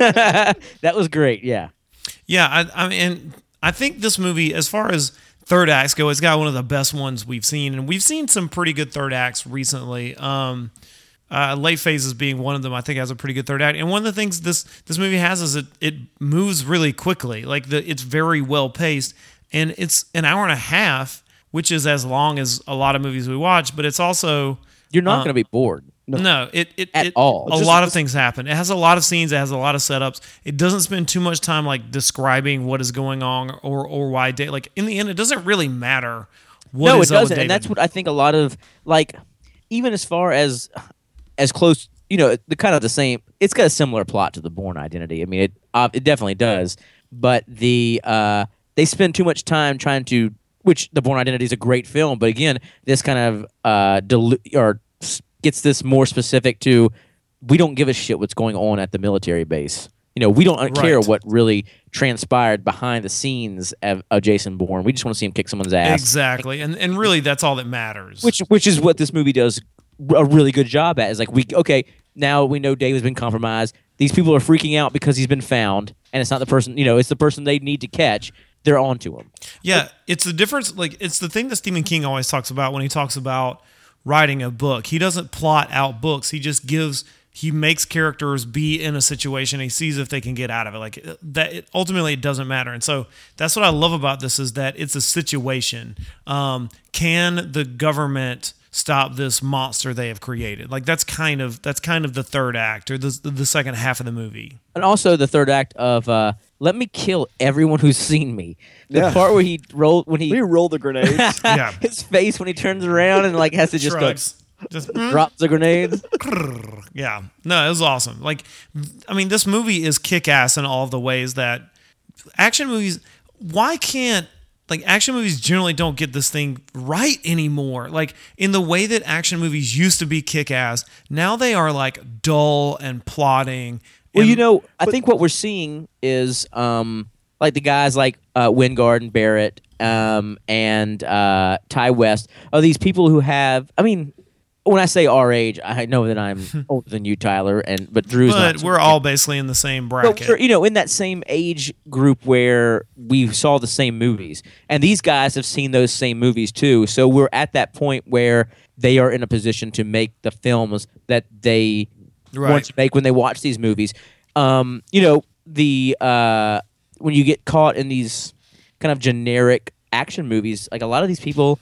That was great. Yeah. Yeah, I, I mean, I think this movie, as far as third acts go, it's got one of the best ones we've seen, and we've seen some pretty good third acts recently. Um, uh, Late Phases being one of them, I think has a pretty good third act. And one of the things this this movie has is it it moves really quickly. Like the it's very well paced, and it's an hour and a half, which is as long as a lot of movies we watch. But it's also You're not Uh, going to be bored. no, it it, At it all. A Just- lot of things happen. It has a lot of scenes. It has a lot of setups. It doesn't spend too much time like describing what is going on or or why. Da- like in the end, it doesn't really matter. What no, is it up with doesn't, and that's David. what I think. A lot of like, even as far as as close, you know, the kind of the same. It's got a similar plot to the Bourne Identity. I mean, it uh, it definitely does. But the uh, they spend too much time trying to. Which the Bourne Identity is a great film, but again, this kind of uh, dilu- or s- gets this more specific to. We don't give a shit what's going on at the military base. You know, we don't care Right. what really transpired behind the scenes of, of Jason Bourne. We just want to see him kick someone's ass. Exactly, and and really, that's all that matters. Which which is what this movie does a really good job at. Is like we okay now we know David's been compromised. These people are freaking out because he's been found, and it's not the person. You know, it's the person they need to catch. They're on to him. Yeah, it's the difference. Like, it's the thing that Stephen King always talks about when he talks about writing a book. He doesn't plot out books. He just gives. He makes characters be in a situation. He sees if they can get out of it. Like that. It, ultimately, it doesn't matter. And so that's what I love about this is that it's a situation. Um, can the government stop this monster they have created? Like that's kind of that's kind of the third act or the the second half of the movie. And also the third act of uh, let me kill everyone who's seen me. The Yeah. part where he rolled when he We roll the grenades. Yeah. his face when he turns around and like has to just go, Shrugs. Just drops the grenades. Yeah. No, it was awesome. Like, I mean, this movie is kick-ass in all of the ways that action movies, why can't, like, action movies generally don't get this thing right anymore. Like, in the way that action movies used to be kick-ass, now they are, like, dull and plotting. Well, and- you know, I think what we're seeing is um, like the guys like uh, Wingard and Barrett um, and uh, Ty West are these people who have. I mean, when I say our age, I know that I'm older than you, Tyler, and but Drew's not. but we're all basically in the same But bracket. we're, you know, in that same age group where we saw the same movies, and these guys have seen those same movies too. So we're at that point where they are in a position to make the films that they Right. want to make when they watch these movies. Um, you know, the uh, when you get caught in these kind of generic action movies, like a lot of these people,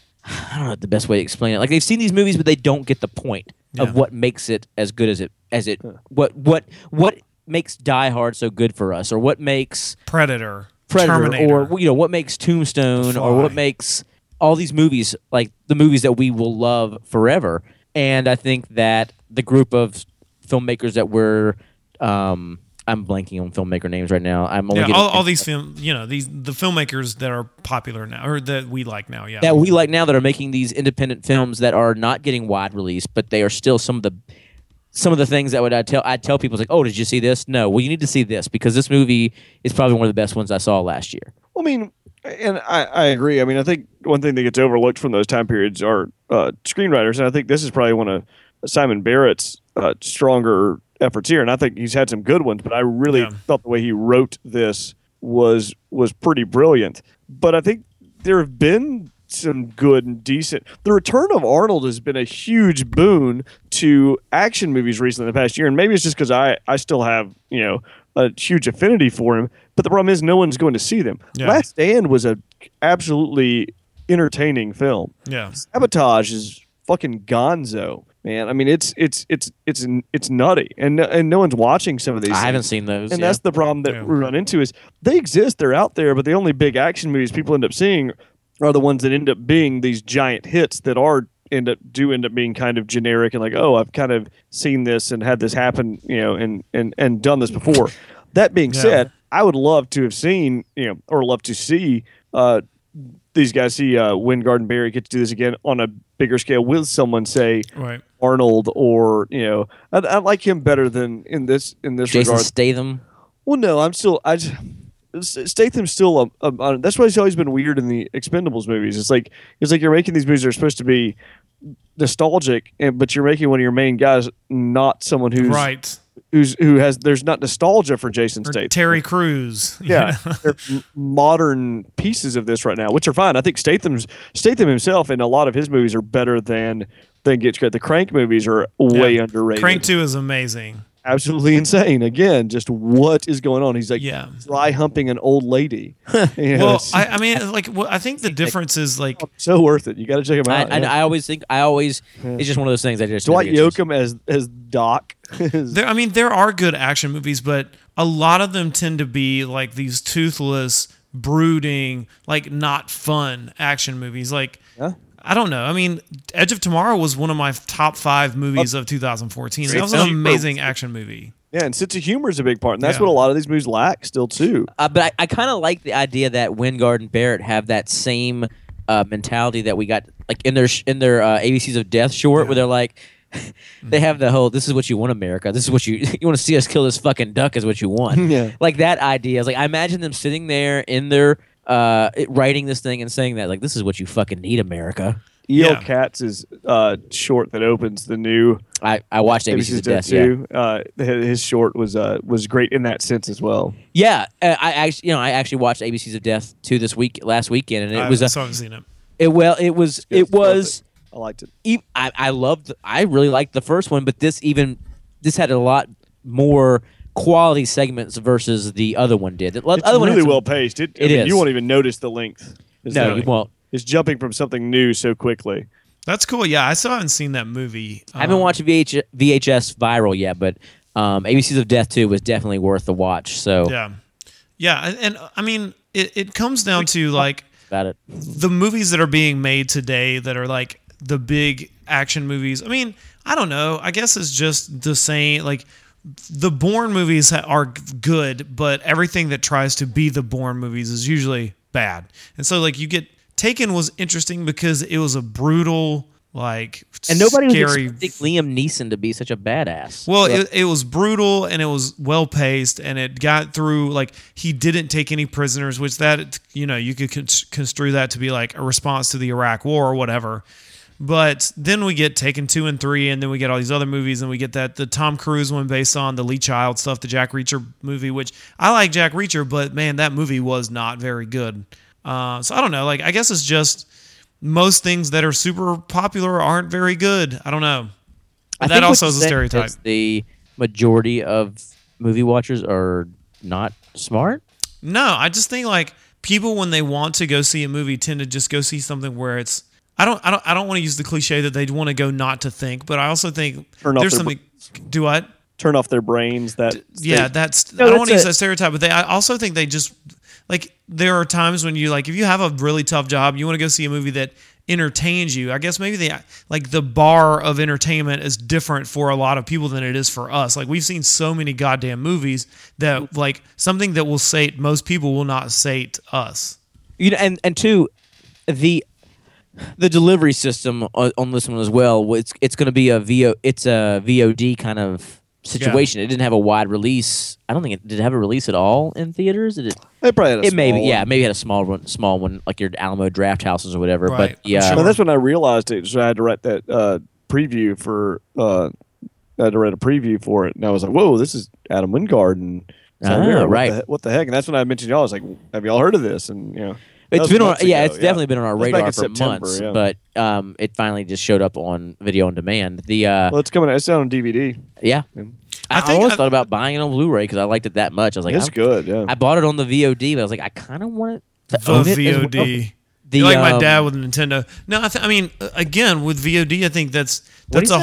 I don't know the best way to explain it. Like they've seen these movies, but they don't get the point Yeah. of what makes it as good as it as it what what what makes Die Hard so good for us, or what makes Predator. Predator, Terminator. or you know what makes Tombstone, The or what Fly. makes all these movies like the movies that we will love forever. And I think that the group of filmmakers that we're um, I'm blanking on filmmaker names right now. I'm only Yeah, getting all, all these film, you know, these the filmmakers that are popular now or that we like now. Yeah, that we like now that are making these independent films that are not getting wide release, but they are still some of the some of the things that would I tell I tell people is like, oh, did you see this? No, well, you need to see this because this movie is probably one of the best ones I saw last year. Well, I mean, and I, I agree. I mean, I think one thing that gets overlooked from those time periods are uh, screenwriters, and I think this is probably one of Simon Barrett's uh, stronger efforts here. And I think he's had some good ones, but I really Yeah. thought the way he wrote this was was pretty brilliant. But I think there have been some good and decent. The return of Arnold has been a huge boon to action movies recently in the past year, and maybe it's just because I I still have you know a huge affinity for him. But the problem is no one's going to see them. Yeah. Last Stand was a absolutely entertaining film. yeah. Sabotage is fucking gonzo. man. I mean, it's it's it's it's it's nutty, and and no one's watching some of these. I things. haven't seen those. And yeah. that's the problem that Yeah. we run into is they exist, they're out there, but the only big action movies people end up seeing are the ones that end up being these giant hits that are end up do end up being kind of generic and like, oh, I've kind of seen this and had this happen, you know, and and and done this before. That being Yeah. said, I would love to have seen, you know, or love to see uh, these guys see uh, Wingard and Barry get to do this again on a bigger scale with someone, say Right. Arnold, or you know, I, I like him better than in this in this Jason regard. Statham. Well, no, I'm still I just, Statham's still a, a, a that's why he's always been weird in the Expendables movies. It's like it's like you're making these movies that are supposed to be nostalgic, and but you're making one of your main guys not someone who's Right. who's who has there's not nostalgia for Jason Or Statham. Terry Crews. Yeah, they're m- modern pieces of this right now, which are fine. I think Statham's Statham himself and a lot of his movies are better than than gets credit. The Crank movies are way Yeah. underrated. Crank two is amazing. Absolutely insane. Again, just what is going on? He's like Yeah. dry humping an old lady. You know, Well, it's I, I mean, like, well, I think the difference is like, so worth it. You got to check him I, out. I, yeah. I always think I always it's just one of those things I just Dwight never get to- Yoakam as as Doc. is- there. I mean, there are good action movies, but a lot of them tend to be like these toothless, brooding, like not fun action movies. Like, Yeah. I don't know. I mean, Edge of Tomorrow was one of my top five movies of two thousand fourteen. That was an Great film. amazing action movie. yeah, and sense of humor is a big part, and that's Yeah. what a lot of these movies lack still too. Uh, but I, I kind of like the idea that Wingard and Barrett have that same uh, mentality that we got, like in their sh- in their uh, A B Cs of Death short, where they're like, they have the whole "This is what you want, America. This is what you you want to see us kill this fucking duck is what you want." Yeah. Like that idea is like I imagine them sitting there in their uh, it- writing this thing and saying that like this is what you fucking need, America. E L Yeah. Katz's uh, short that opens the new I, I watched A B Cs of Death. Yeah, too. Uh, his his short was uh, was great in that sense as well. yeah. Uh, I actually you know I actually watched A B Cs of Death two this week last weekend, and it I was a, still haven't seen it. it well it was good. it was. I liked it. e- I, I loved I really liked the first one, but this even this had a lot more quality segments versus the other one did. The It's other one had really some- well paced. It, I It mean, is. You won't even notice the length. It's No, like- you won't. It's jumping from something new so quickly. That's cool. Yeah, I still haven't seen that movie. I haven't Um, watched V H, V H S Viral yet, but um, A B Cs of Death two was definitely worth the watch. So Yeah, yeah, and, and I mean, it, it comes down to like about it. the movies that are being made today that are like the big action movies. I mean, I don't know. I guess it's just the same. Like the Bourne movies ha- are good, but everything that tries to be the Bourne movies is usually bad. And so, like, you get Taken was interesting because it was a brutal, like, And nobody was scary. expecting Liam Neeson to be such a badass. Well, it, it was brutal and it was well paced and it got through. Like he didn't take any prisoners, which that you know you could con- construe that to be like a response to the Iraq War or whatever. But then we get Taken two and three, and then we get all these other movies, and we get that the Tom Cruise one based on the Lee Child stuff, the Jack Reacher movie, which I like Jack Reacher, but man, that movie was not very good. Uh, so I don't know. Like I guess it's just most things that are super popular aren't very good. I don't know. I That think what also you're is a saying stereotype. is the majority of movie watchers are not smart. No, I just think like people when they want to go see a movie tend to just go see something where it's I don't I don't I don't want to use the cliche that they want to go not to think, but I also think Turn off there's their something do what? Turn off their brains. That Yeah, state- that's No, I don't that's want to use it. that stereotype, but they I also think they just like there are times when you like if you have a really tough job, you want to go see a movie that entertains you. I guess maybe they like the bar of entertainment is different for a lot of people than it is for us. Like we've seen so many goddamn movies that like something that will sate most people will not sate us. You know, and and two, the the delivery system on, on this one as well. It's it's going to be a V O. It's a V O D kind of situation. It didn't have a wide release. I don't think it did. It have a release at all in theaters. Did it? They probably had a It maybe small yeah, one. maybe had a small one, small one like your Alamo Draft Houses or whatever. Right, But I'm yeah, sure. Well, that's when I realized it. So I had to write that uh, preview for. Uh, I had to write a preview for it, and I was like, "Whoa, this is Adam Wingard." And so I Ah, was like, what right. the, he- what the heck? And that's when I mentioned y'all. I was like, "Have y'all heard of this?" And you know, that it's was been on. months Yeah, ago, it's definitely been on our That was back radar in for September, months. yeah. But um, it finally just showed up on video on demand. The uh, Well, it's coming. It's out on D V D. yeah, I, I think almost I- thought about buying it on Blu-ray because I liked it that much. I was like, It's I'm- good. Yeah. I bought it on the V O D, but I was like, I kind of want it to The own it as V O well. D. The, You're like my um, dad with Nintendo. No, I, th- I mean, uh, again with V O D, I think that's What'd that's he a say? whole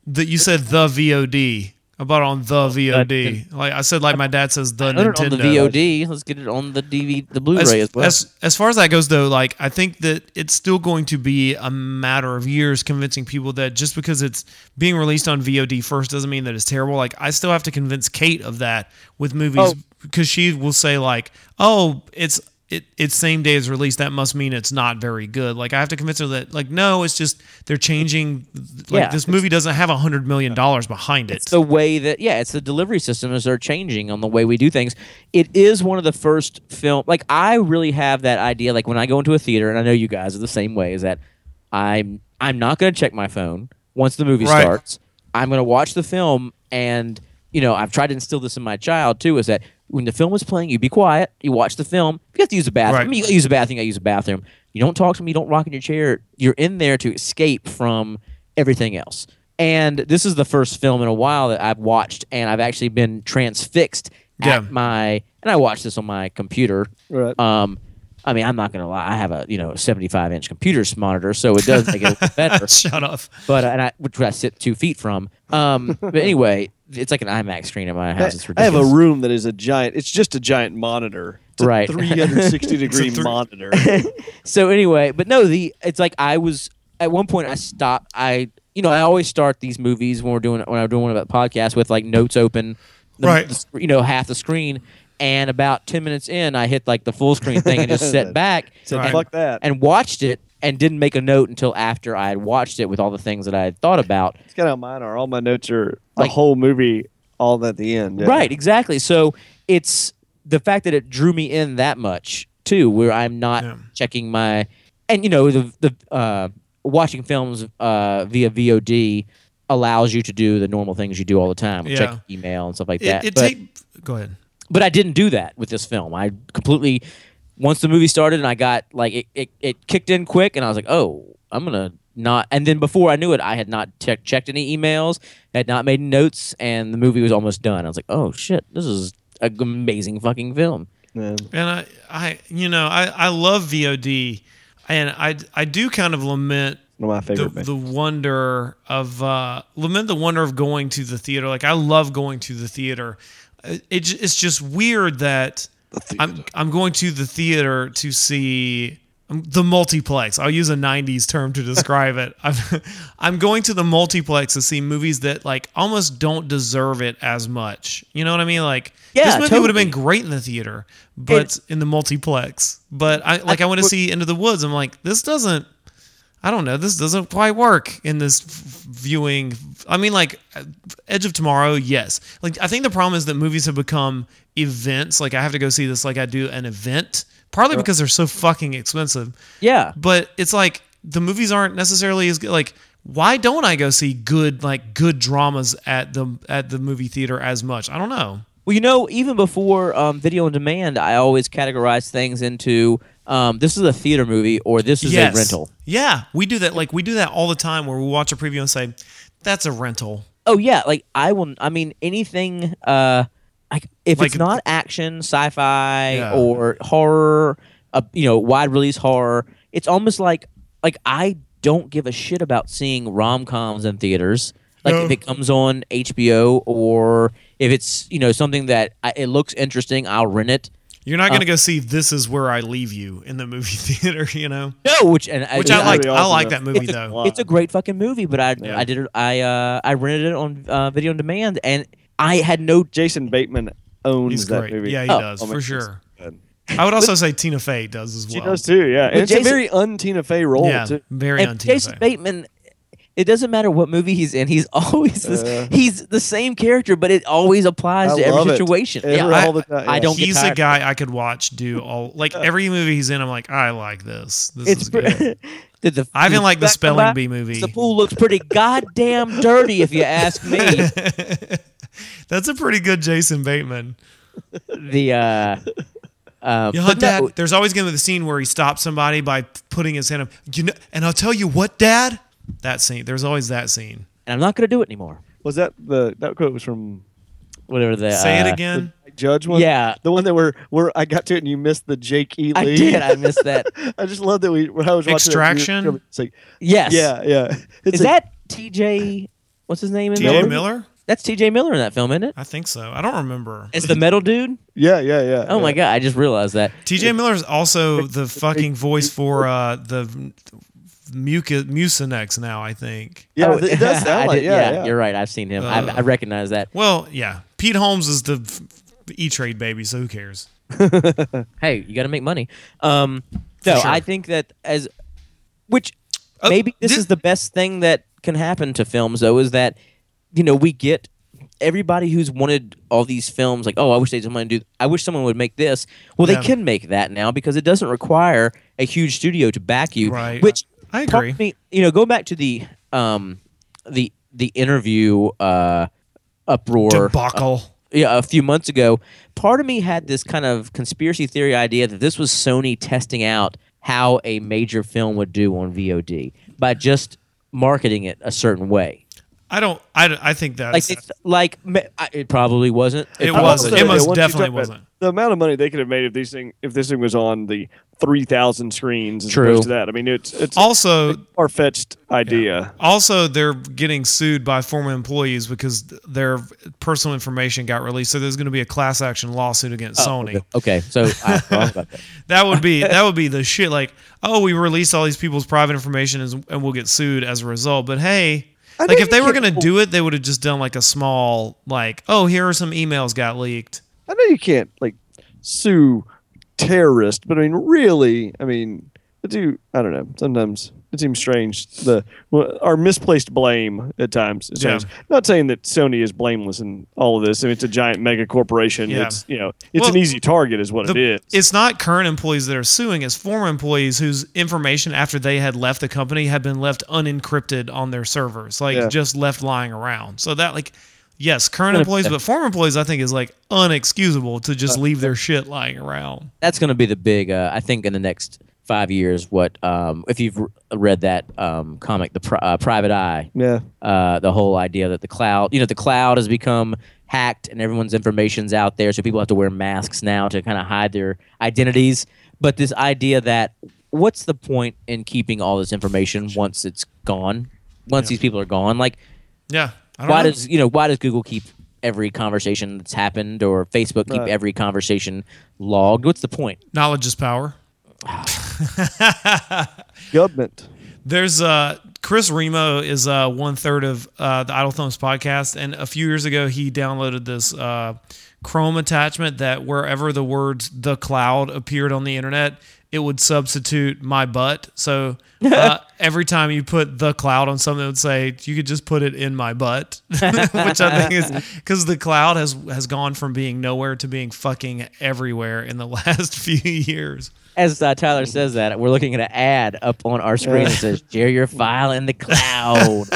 the you said the V O D. I bought it on the V O D. Like I said, like my dad says, the Put it Nintendo. on the V O D. Let's get it on the D V D, the Blu-ray as, as, well. as as far as that goes, though, like I think that it's still going to be a matter of years convincing people that just because it's being released on V O D first doesn't mean that it's terrible. Like I still have to convince Kate of that with movies Oh. because she will say like, "Oh, it's it, it's same day as release. That must mean it's not very good." Like I have to convince her that like no, it's just they're changing. Like Yeah, this movie doesn't have a hundred million dollars behind it. It's the way that yeah, it's the delivery systems are changing on the way we do things. It is one of the first film. Like I really have that idea. Like when I go into a theater, and I know you guys are the same way. Is that I'm I'm not going to check my phone once the movie Right. starts. I'm going to watch the film, and you know I've tried to instill this in my child too. Is that when the film is playing, you be quiet. You watch the film. If you have to use a bathroom, Right. I mean, you gotta use a bathroom. You gotta use a bathroom. You don't talk to me. You don't rock in your chair. You're in there to escape from everything else. And this is the first film in a while that I've watched, and I've actually been transfixed Yeah. at my. And I watched this on my computer. Right. Um, I mean, I'm not gonna lie. I have a you know seventy-five inch computer monitor, so it does make it a little better. Shut up. But uh, and I which I sit two feet from. Um, but anyway, it's like an IMAX screen at my I, house. It's I have ridiculous. a room that is a giant. It's just a giant monitor. It's a Right. three hundred sixty degree three- monitor. So anyway, but no, the it's like I was at one point I stopped. I you know I always start these movies when we're doing when I'm doing one about the podcast with like notes open, the, Right. the sc- you know half the screen, and about ten minutes in, I hit like the full screen thing and just sat back Said, Right. fuck that. and watched it and didn't make a note until after I had watched it with all the things that I had thought about. It's kind of how mine are. All my notes are the Like- whole movie, all at the end. Yeah. Right, exactly. So it's the fact that it drew me in that much too, where I'm not Yeah. checking my, and you know the the uh, watching films uh, via V O D allows you to do the normal things you do all the time, Yeah. check email and stuff like It, that. it but, take. Go ahead. but I didn't do that with this film. I completely once the movie started and I got like it, it, it kicked in quick and I was like, oh, I'm gonna not. And then before I knew it, I had not che- checked any emails, had not made notes, and the movie was almost done. I was like, oh shit, this is an amazing fucking film. Yeah. And I, I, you know, I, I love V O D, and I, I do kind of lament One of my the, favorite. things. the wonder of uh, lament the wonder of going to the theater. Like I love going to the theater. It, it j- it's just weird that I'm I'm going to the theater to see um, the multiplex. I'll use a nineties term to describe it. I'm I'm going to the multiplex to see movies that like almost don't deserve it as much. You know what I mean? Like Yeah, this movie would have totally. been great in the theater, but It's- in the multiplex. But I like I, went to see Into the Woods. I'm like, this doesn't. I don't know. This doesn't quite work in this f- viewing. I mean, like Edge of Tomorrow, yes. Like I think the problem is that movies have become events. Like I have to go see this like I do an event, partly because they're so fucking expensive. Yeah. But it's like the movies aren't necessarily as good. Like why don't I go see good like good dramas at the at the movie theater as much? I don't know. Well, you know, even before um, video on demand, I always categorize things into um, this is a theater movie or this is Yes. a rental. Yeah, we do that. Like we do that all the time where we watch a preview and say, "That's a rental." Oh yeah, like I will. I mean, anything. Uh, like if Like- it's not action, sci-fi, Yeah. or horror, uh, you know, wide release horror, it's almost like like I don't give a shit about seeing rom coms in theaters. Like No. if it comes on H B O or if it's you know something that I, it looks interesting, I'll rent it. You're not going to go see This Is Where I Leave You in the movie theater, you know? No, which and Which I, I like. pretty I awesome, like though. that movie it's a, though. it's a great fucking movie, but I Yeah. I did it. I uh I rented it on uh, video on demand, and I had no. Jason Bateman owns He's that great. movie. Yeah, he Oh, does oh my for goodness. sure. Good. I would also say Tina Fey does as She well. does too, yeah. And it's Jason- a very un-Tina Fey role Yeah, too. very And on Tina Jason Fey. Bateman, it doesn't matter what movie he's in. He's always this, Uh, he's the same character, but it always applies I to every love it. situation. Every- yeah, all the time, I yeah. don't get He's a tired. guy I could watch do all like every movie he's in. I'm like, I like this. This It's is good. pre- did the I even did like the fact come spelling back? bee movie. The pool looks pretty goddamn dirty, if you ask me. That's a pretty good Jason Bateman. The uh, uh, You know, but Dad. no, There's always going to be the scene where he stops somebody by putting his hand up. You know, and I'll tell you what, Dad. That scene. There's always that scene. and I'm not going to do it anymore. Was that the that quote was from Whatever the Say uh, it again. the Judge one? Yeah. The one that where where I got to it and you missed the Jake E. Lee. I did. I missed that. I just love that we when I was watching it, Extraction? we were- it's like Yes. yeah, yeah. It's Is like- that T J What's his name in T J there? Miller? That's T J Miller in that film, isn't it? I think so. I don't remember. It's the metal dude. Yeah, yeah, yeah. Oh yeah. my god! I just realized that. T J Miller's also the fucking voice for uh, the Muca- Mucinex now, I think. Yeah, Oh, it does sound I like did- yeah, yeah. You're right. I've seen him. Uh, I, I recognize that. Well, yeah. Pete Holmes is the E-Trade baby, so who cares? Hey, you got to make money. Um, no, sure. I think that as which Uh, maybe this thi- is the best thing that can happen to films, though, is that you know we get everybody who's wanted all these films like, oh, I wish they someone do. I wish someone would make this. Well, Yeah. they can make that now because it doesn't require a huge studio to back you. Right. Which I part agree. of me, you know, go back to the um the the interview uh uproar Debacle. yeah, a few months ago, part of me had this kind of conspiracy theory idea that this was Sony testing out how a major film would do on V O D by just marketing it a certain way. I don't. I, I think that's. Like, it's, like ma- I- it probably wasn't. It probably wasn't. It most once you definitely talk about wasn't. The amount of money they could have made if these thing if this thing was on the three thousand screens as True. opposed to that. I mean, it's it's also, a far fetched idea. also, they're getting sued by former employees because their personal information got released. So there's going to be a class action lawsuit against Sony. Okay, so I'm wrong about that. That would be that would be the shit. Like, oh, we released all these people's private information and, and we'll get sued as a result. But hey, I like know if they you were can't- going to do it, they would have just done like a small, like, oh, here are some emails got leaked. I know you can't like sue terrorists, but I mean, really, I mean, I do. I don't know. Sometimes it seems strange the well, our misplaced blame at times. Is Yeah. strange. Not saying that Sony is blameless in all of this. I mean, it's a giant mega corporation. Yeah. It's you know, it's Well, an easy target, is what The- it is. It's not current employees that are suing; it's former employees whose information after they had left the company had been left unencrypted on their servers, like Yeah. just left lying around. So that, like, yes, current employees, but former employees, I think, is like unexcusable to just leave their shit lying around. That's going to be the big. Uh, I think in the next five years, what um, if you've r- read that um, comic, the Pri- uh, Private Eye. yeah. Uh, the whole idea that the cloud, you know, the cloud has become hacked and everyone's information's out there, so people have to wear masks now to kind of hide their identities. But this idea that what's the point in keeping all this information once it's gone, once these people are gone? Like, Yeah, I don't why know. does you know why does Google keep every conversation that's happened or Facebook keep Right. every conversation logged? What's the point? Knowledge is power. Government. There's uh Chris Remo is uh one third of uh the Idle Thumbs podcast, and a few years ago he downloaded this uh Chrome attachment that wherever the words "the cloud" appeared on the internet, it would substitute my butt. So uh, every time you put "the cloud" on something, it would say you could just put it in my butt, which I think is because the cloud has has gone from being nowhere to being fucking everywhere in the last few years. As uh, Tyler says that, we're looking at an ad up on our screen that says "Share your file in the cloud."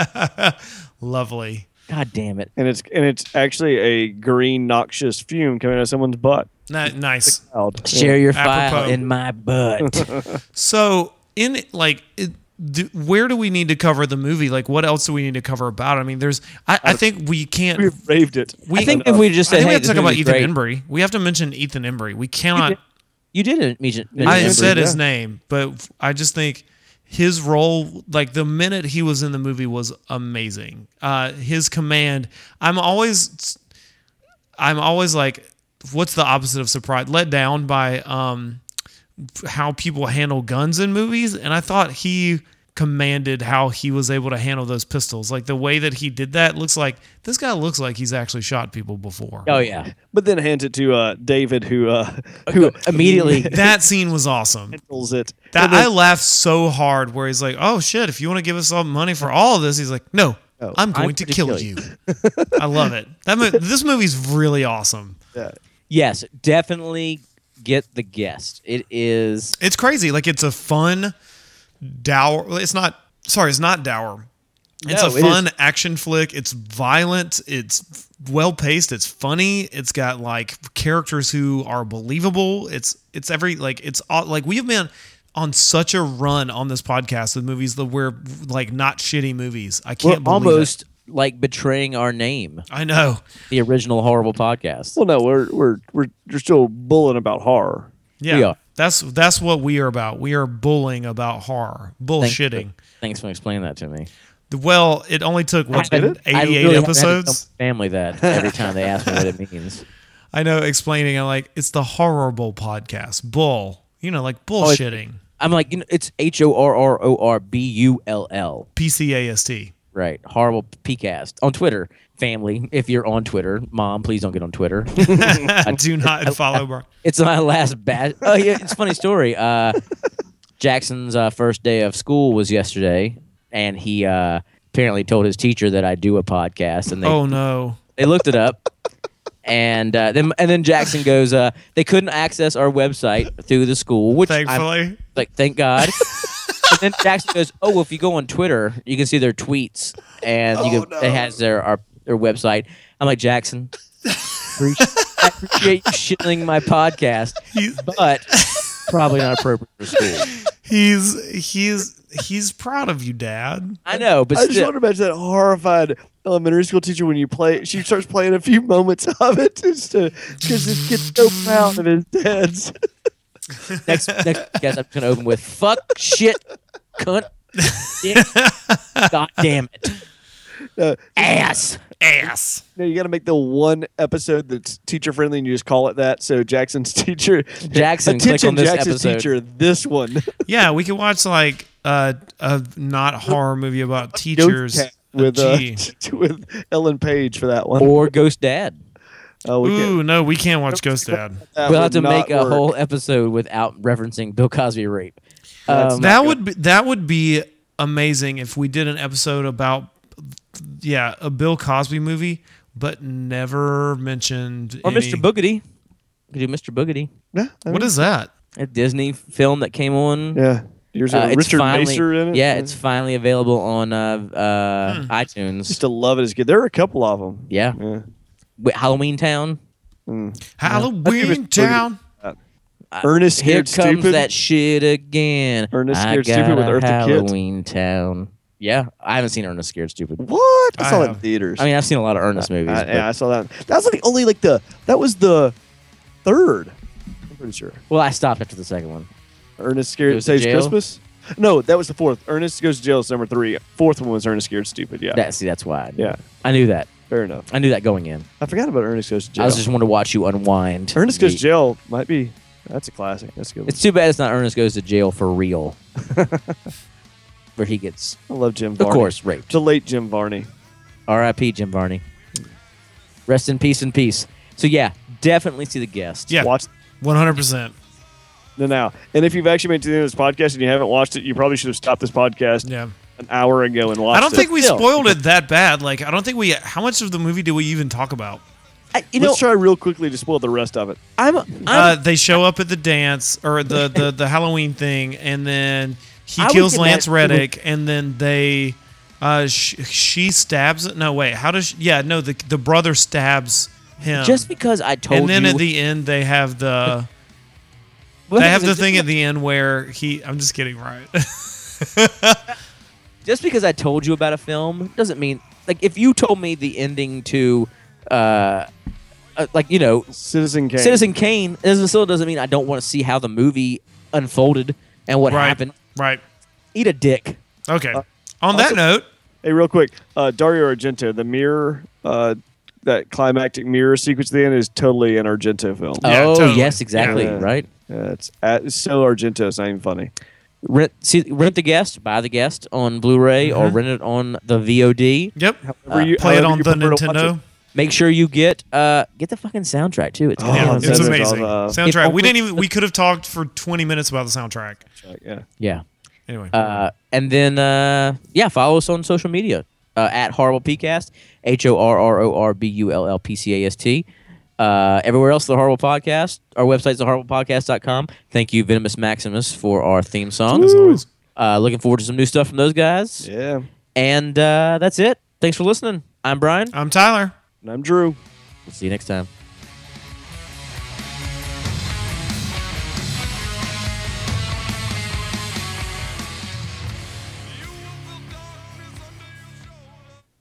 Lovely. God damn it! And it's and it's actually a green noxious fume coming out of someone's butt. Ni- nice. Cloud. Share your file Apropos. in my butt. So, in like, it, do, where do we need to cover the movie? Like, what else do we need to cover about it? I mean, there's. I, I think we can't. We've raved it. We, I think if we just I said, think we "Hey, have to this talk about movie's Ethan great," Embry. We have to mention Ethan Embry. We cannot. You didn't mention. I mention Embry. said his yeah. name, but I just think his role, like the minute he was in the movie, was amazing. Uh, his command. I'm always, I'm always like, what's the opposite of surprise? Let down by um, how people handle guns in movies, and I thought he commanded how he was able to handle those pistols. Like the way that he did that looks like this guy looks like he's actually shot people before. Oh yeah. But then hands it to uh, David, who uh, who Immediately. That scene was awesome. handles it. That And then- I laughed so hard where he's like, "Oh shit! If you want to give us all money for all of this," he's like, "No, Oh, I'm going I'm to gonna kill, kill you." I love it. That mo- this movie's really awesome. yeah. Yes, definitely get the guest. It is. It's crazy. Like it's a fun dour. It's not. Sorry, it's not dour. It's No, a it fun is- action flick. It's violent. It's well paced. It's funny. It's got like characters who are believable. It's it's every like it's all, like we've been on such a run on this podcast with movies that we're like not shitty movies. I We're can't believe almost like betraying our name, it. I know. the original horrible podcast. Well, no, we're we're we're we're still bulling about horror. Yeah, We are. that's that's what we are about. We are bullying about horror, bullshitting. Thanks for explaining that to me. Well, it only took what I've been- I eighty-eight really have to tell episodes. my family that every time they ask me what it means. I know, explaining. I'm like, it's the Horrible Podcast. Bull. You know, like Oh, it's- bullshitting. I'm like, you know, it's H O R R O R B U L L. P C A S T. Right. Horrible Pcast on Twitter. Family, if you're on Twitter, Mom, please don't get on Twitter. Do not follow. Brian. It's my last batch. Oh yeah, it's a funny story. Uh, Jackson's uh, first day of school was yesterday, and he uh, apparently told his teacher that I do a podcast, and they Oh no. they looked it up, and uh, then and then Jackson goes, uh, they couldn't access our website through the school, which I'm Thankfully. like, thank God. And then Jackson goes, oh, well, if you go on Twitter, you can see their tweets, and you can, it has their our, their website. I'm like, Jackson, appreciate, I appreciate you shilling my podcast, He's but probably not appropriate for school. he's he's he's proud of you, Dad. I know, but I just still, want to imagine that horrified elementary school teacher when you play. She starts playing a few moments of it just because this kid's so proud of his dads. next next guess I'm gonna open with fuck shit cunt dick, god damn it Uh, ass. Ass. no, you got to make the one episode that's teacher friendly, and you just call it that. So Jackson's teacher, Jackson, click attention, on this Jackson's episode. teacher, this one. Yeah, we could watch like uh, a not horror movie about teachers. Cat with uh, Gee. with Ellen Page for that one. Or Ghost Dad. Oh, we Ooh, no, we can't watch Ghost Dad. that We'll have would to not make a work. whole episode without referencing Bill Cosby rape. That's Um, not That good. would be that would be amazing if we did an episode about yeah a Bill Cosby movie, but never mentioned or any- Mister Boogedy. We could do Mister Boogedy. Yeah, I What mean, is that? A Disney film that came on. Yeah, yours Uh, uh, it's Richard finally, Macer in it. Yeah, it's finally available on uh, uh, Hmm. iTunes. Used to love it as a kid. There are a couple of them. Yeah. Yeah. Wait, Halloween Town. Halloween Town. Ernest Here Scared comes Stupid. that shit again. Ernest I Scared got Stupid with a Eartha Kitt. Halloween Town. Yeah, I haven't seen Ernest Scared Stupid. What? I I saw that in have. theaters. I mean, I've seen a lot of Ernest movies. I, but- yeah, I saw that. That was the only like the that was the third. I'm pretty sure. well, I stopped after the second one. Ernest Scared Goes to Saves Jail? Christmas. No, that was the fourth. Ernest Goes to Jail is number three. Fourth one was Ernest Scared Stupid. Yeah, That, see, that's why. I knew. yeah, I knew that. fair enough. I knew that going in. I forgot about Ernest Goes to Jail. I was just wanting to watch you unwind. Ernest Goes The- to Jail might be. That's a classic. That's a good. One. It's too bad it's not Ernest Goes to Jail for real, where he gets, I love Jim of Varney. course, raped. The late Jim Varney. R I P Jim Varney. Rest in peace and peace. So yeah, definitely see The Guest. Yeah, Watch one hundred percent. the now. And if you've actually made it to the end of this podcast and you haven't watched it, you probably should have stopped this podcast Yeah. an hour ago and watched I don't it. think we Still. spoiled it that bad. Like, I don't think we. How much of the movie did we even talk about? I, you know, Let's try real quickly to spoil the rest of it. I'm, I'm Uh, they show up at the dance or the the, the Halloween thing, and then he I would kills get Lance mad- Reddick, and then they. Uh, sh- she stabs it. No, wait. How does? She, yeah, no. The the brother stabs him. just because I told and then you. at the end, they have the. Well, They have the just- thing at the end where he. I'm just kidding, right? Just because I told you about a film doesn't mean like if you told me the ending to, uh, uh like you know, Citizen Kane. Citizen Kane, it doesn't still doesn't mean I don't want to see how the movie unfolded and what right. happened. Right. Eat a dick. Okay. Uh, On that also- note, Hey, real quick, uh, Dario Argento, the mirror, uh, that climactic mirror sequence at the end is totally an Argento film. Yeah, oh totally. yes, exactly. Yeah. Right. Uh, it's, at, it's so Argento, it's not even funny. Rent see rent The Guest, buy The Guest on Blu-ray or Mhm. rent it on the V O D. yep. However you- Play it however on you the prefer to watch Nintendo. it. Make sure you get uh get the fucking soundtrack too. It's Oh, Yeah, Oh, it's that's amazing. all, uh, Soundtrack. It We didn't only- even. We could have talked for twenty minutes about the soundtrack. Like, yeah. yeah. Anyway. Uh, and then uh, yeah, follow us on social media uh, at Horrible Pcast, H O R R O R B U L L P C A S T. Uh, everywhere else, The Horrible Podcast. Our website's the horrible podcast dot com. Thank you, Venomous Maximus, for our theme song. As always. Uh, looking forward to some new stuff from those guys. Yeah. And uh, that's it. Thanks for listening. I'm Brian. I'm Tyler. And I'm Drew. We'll see you next time.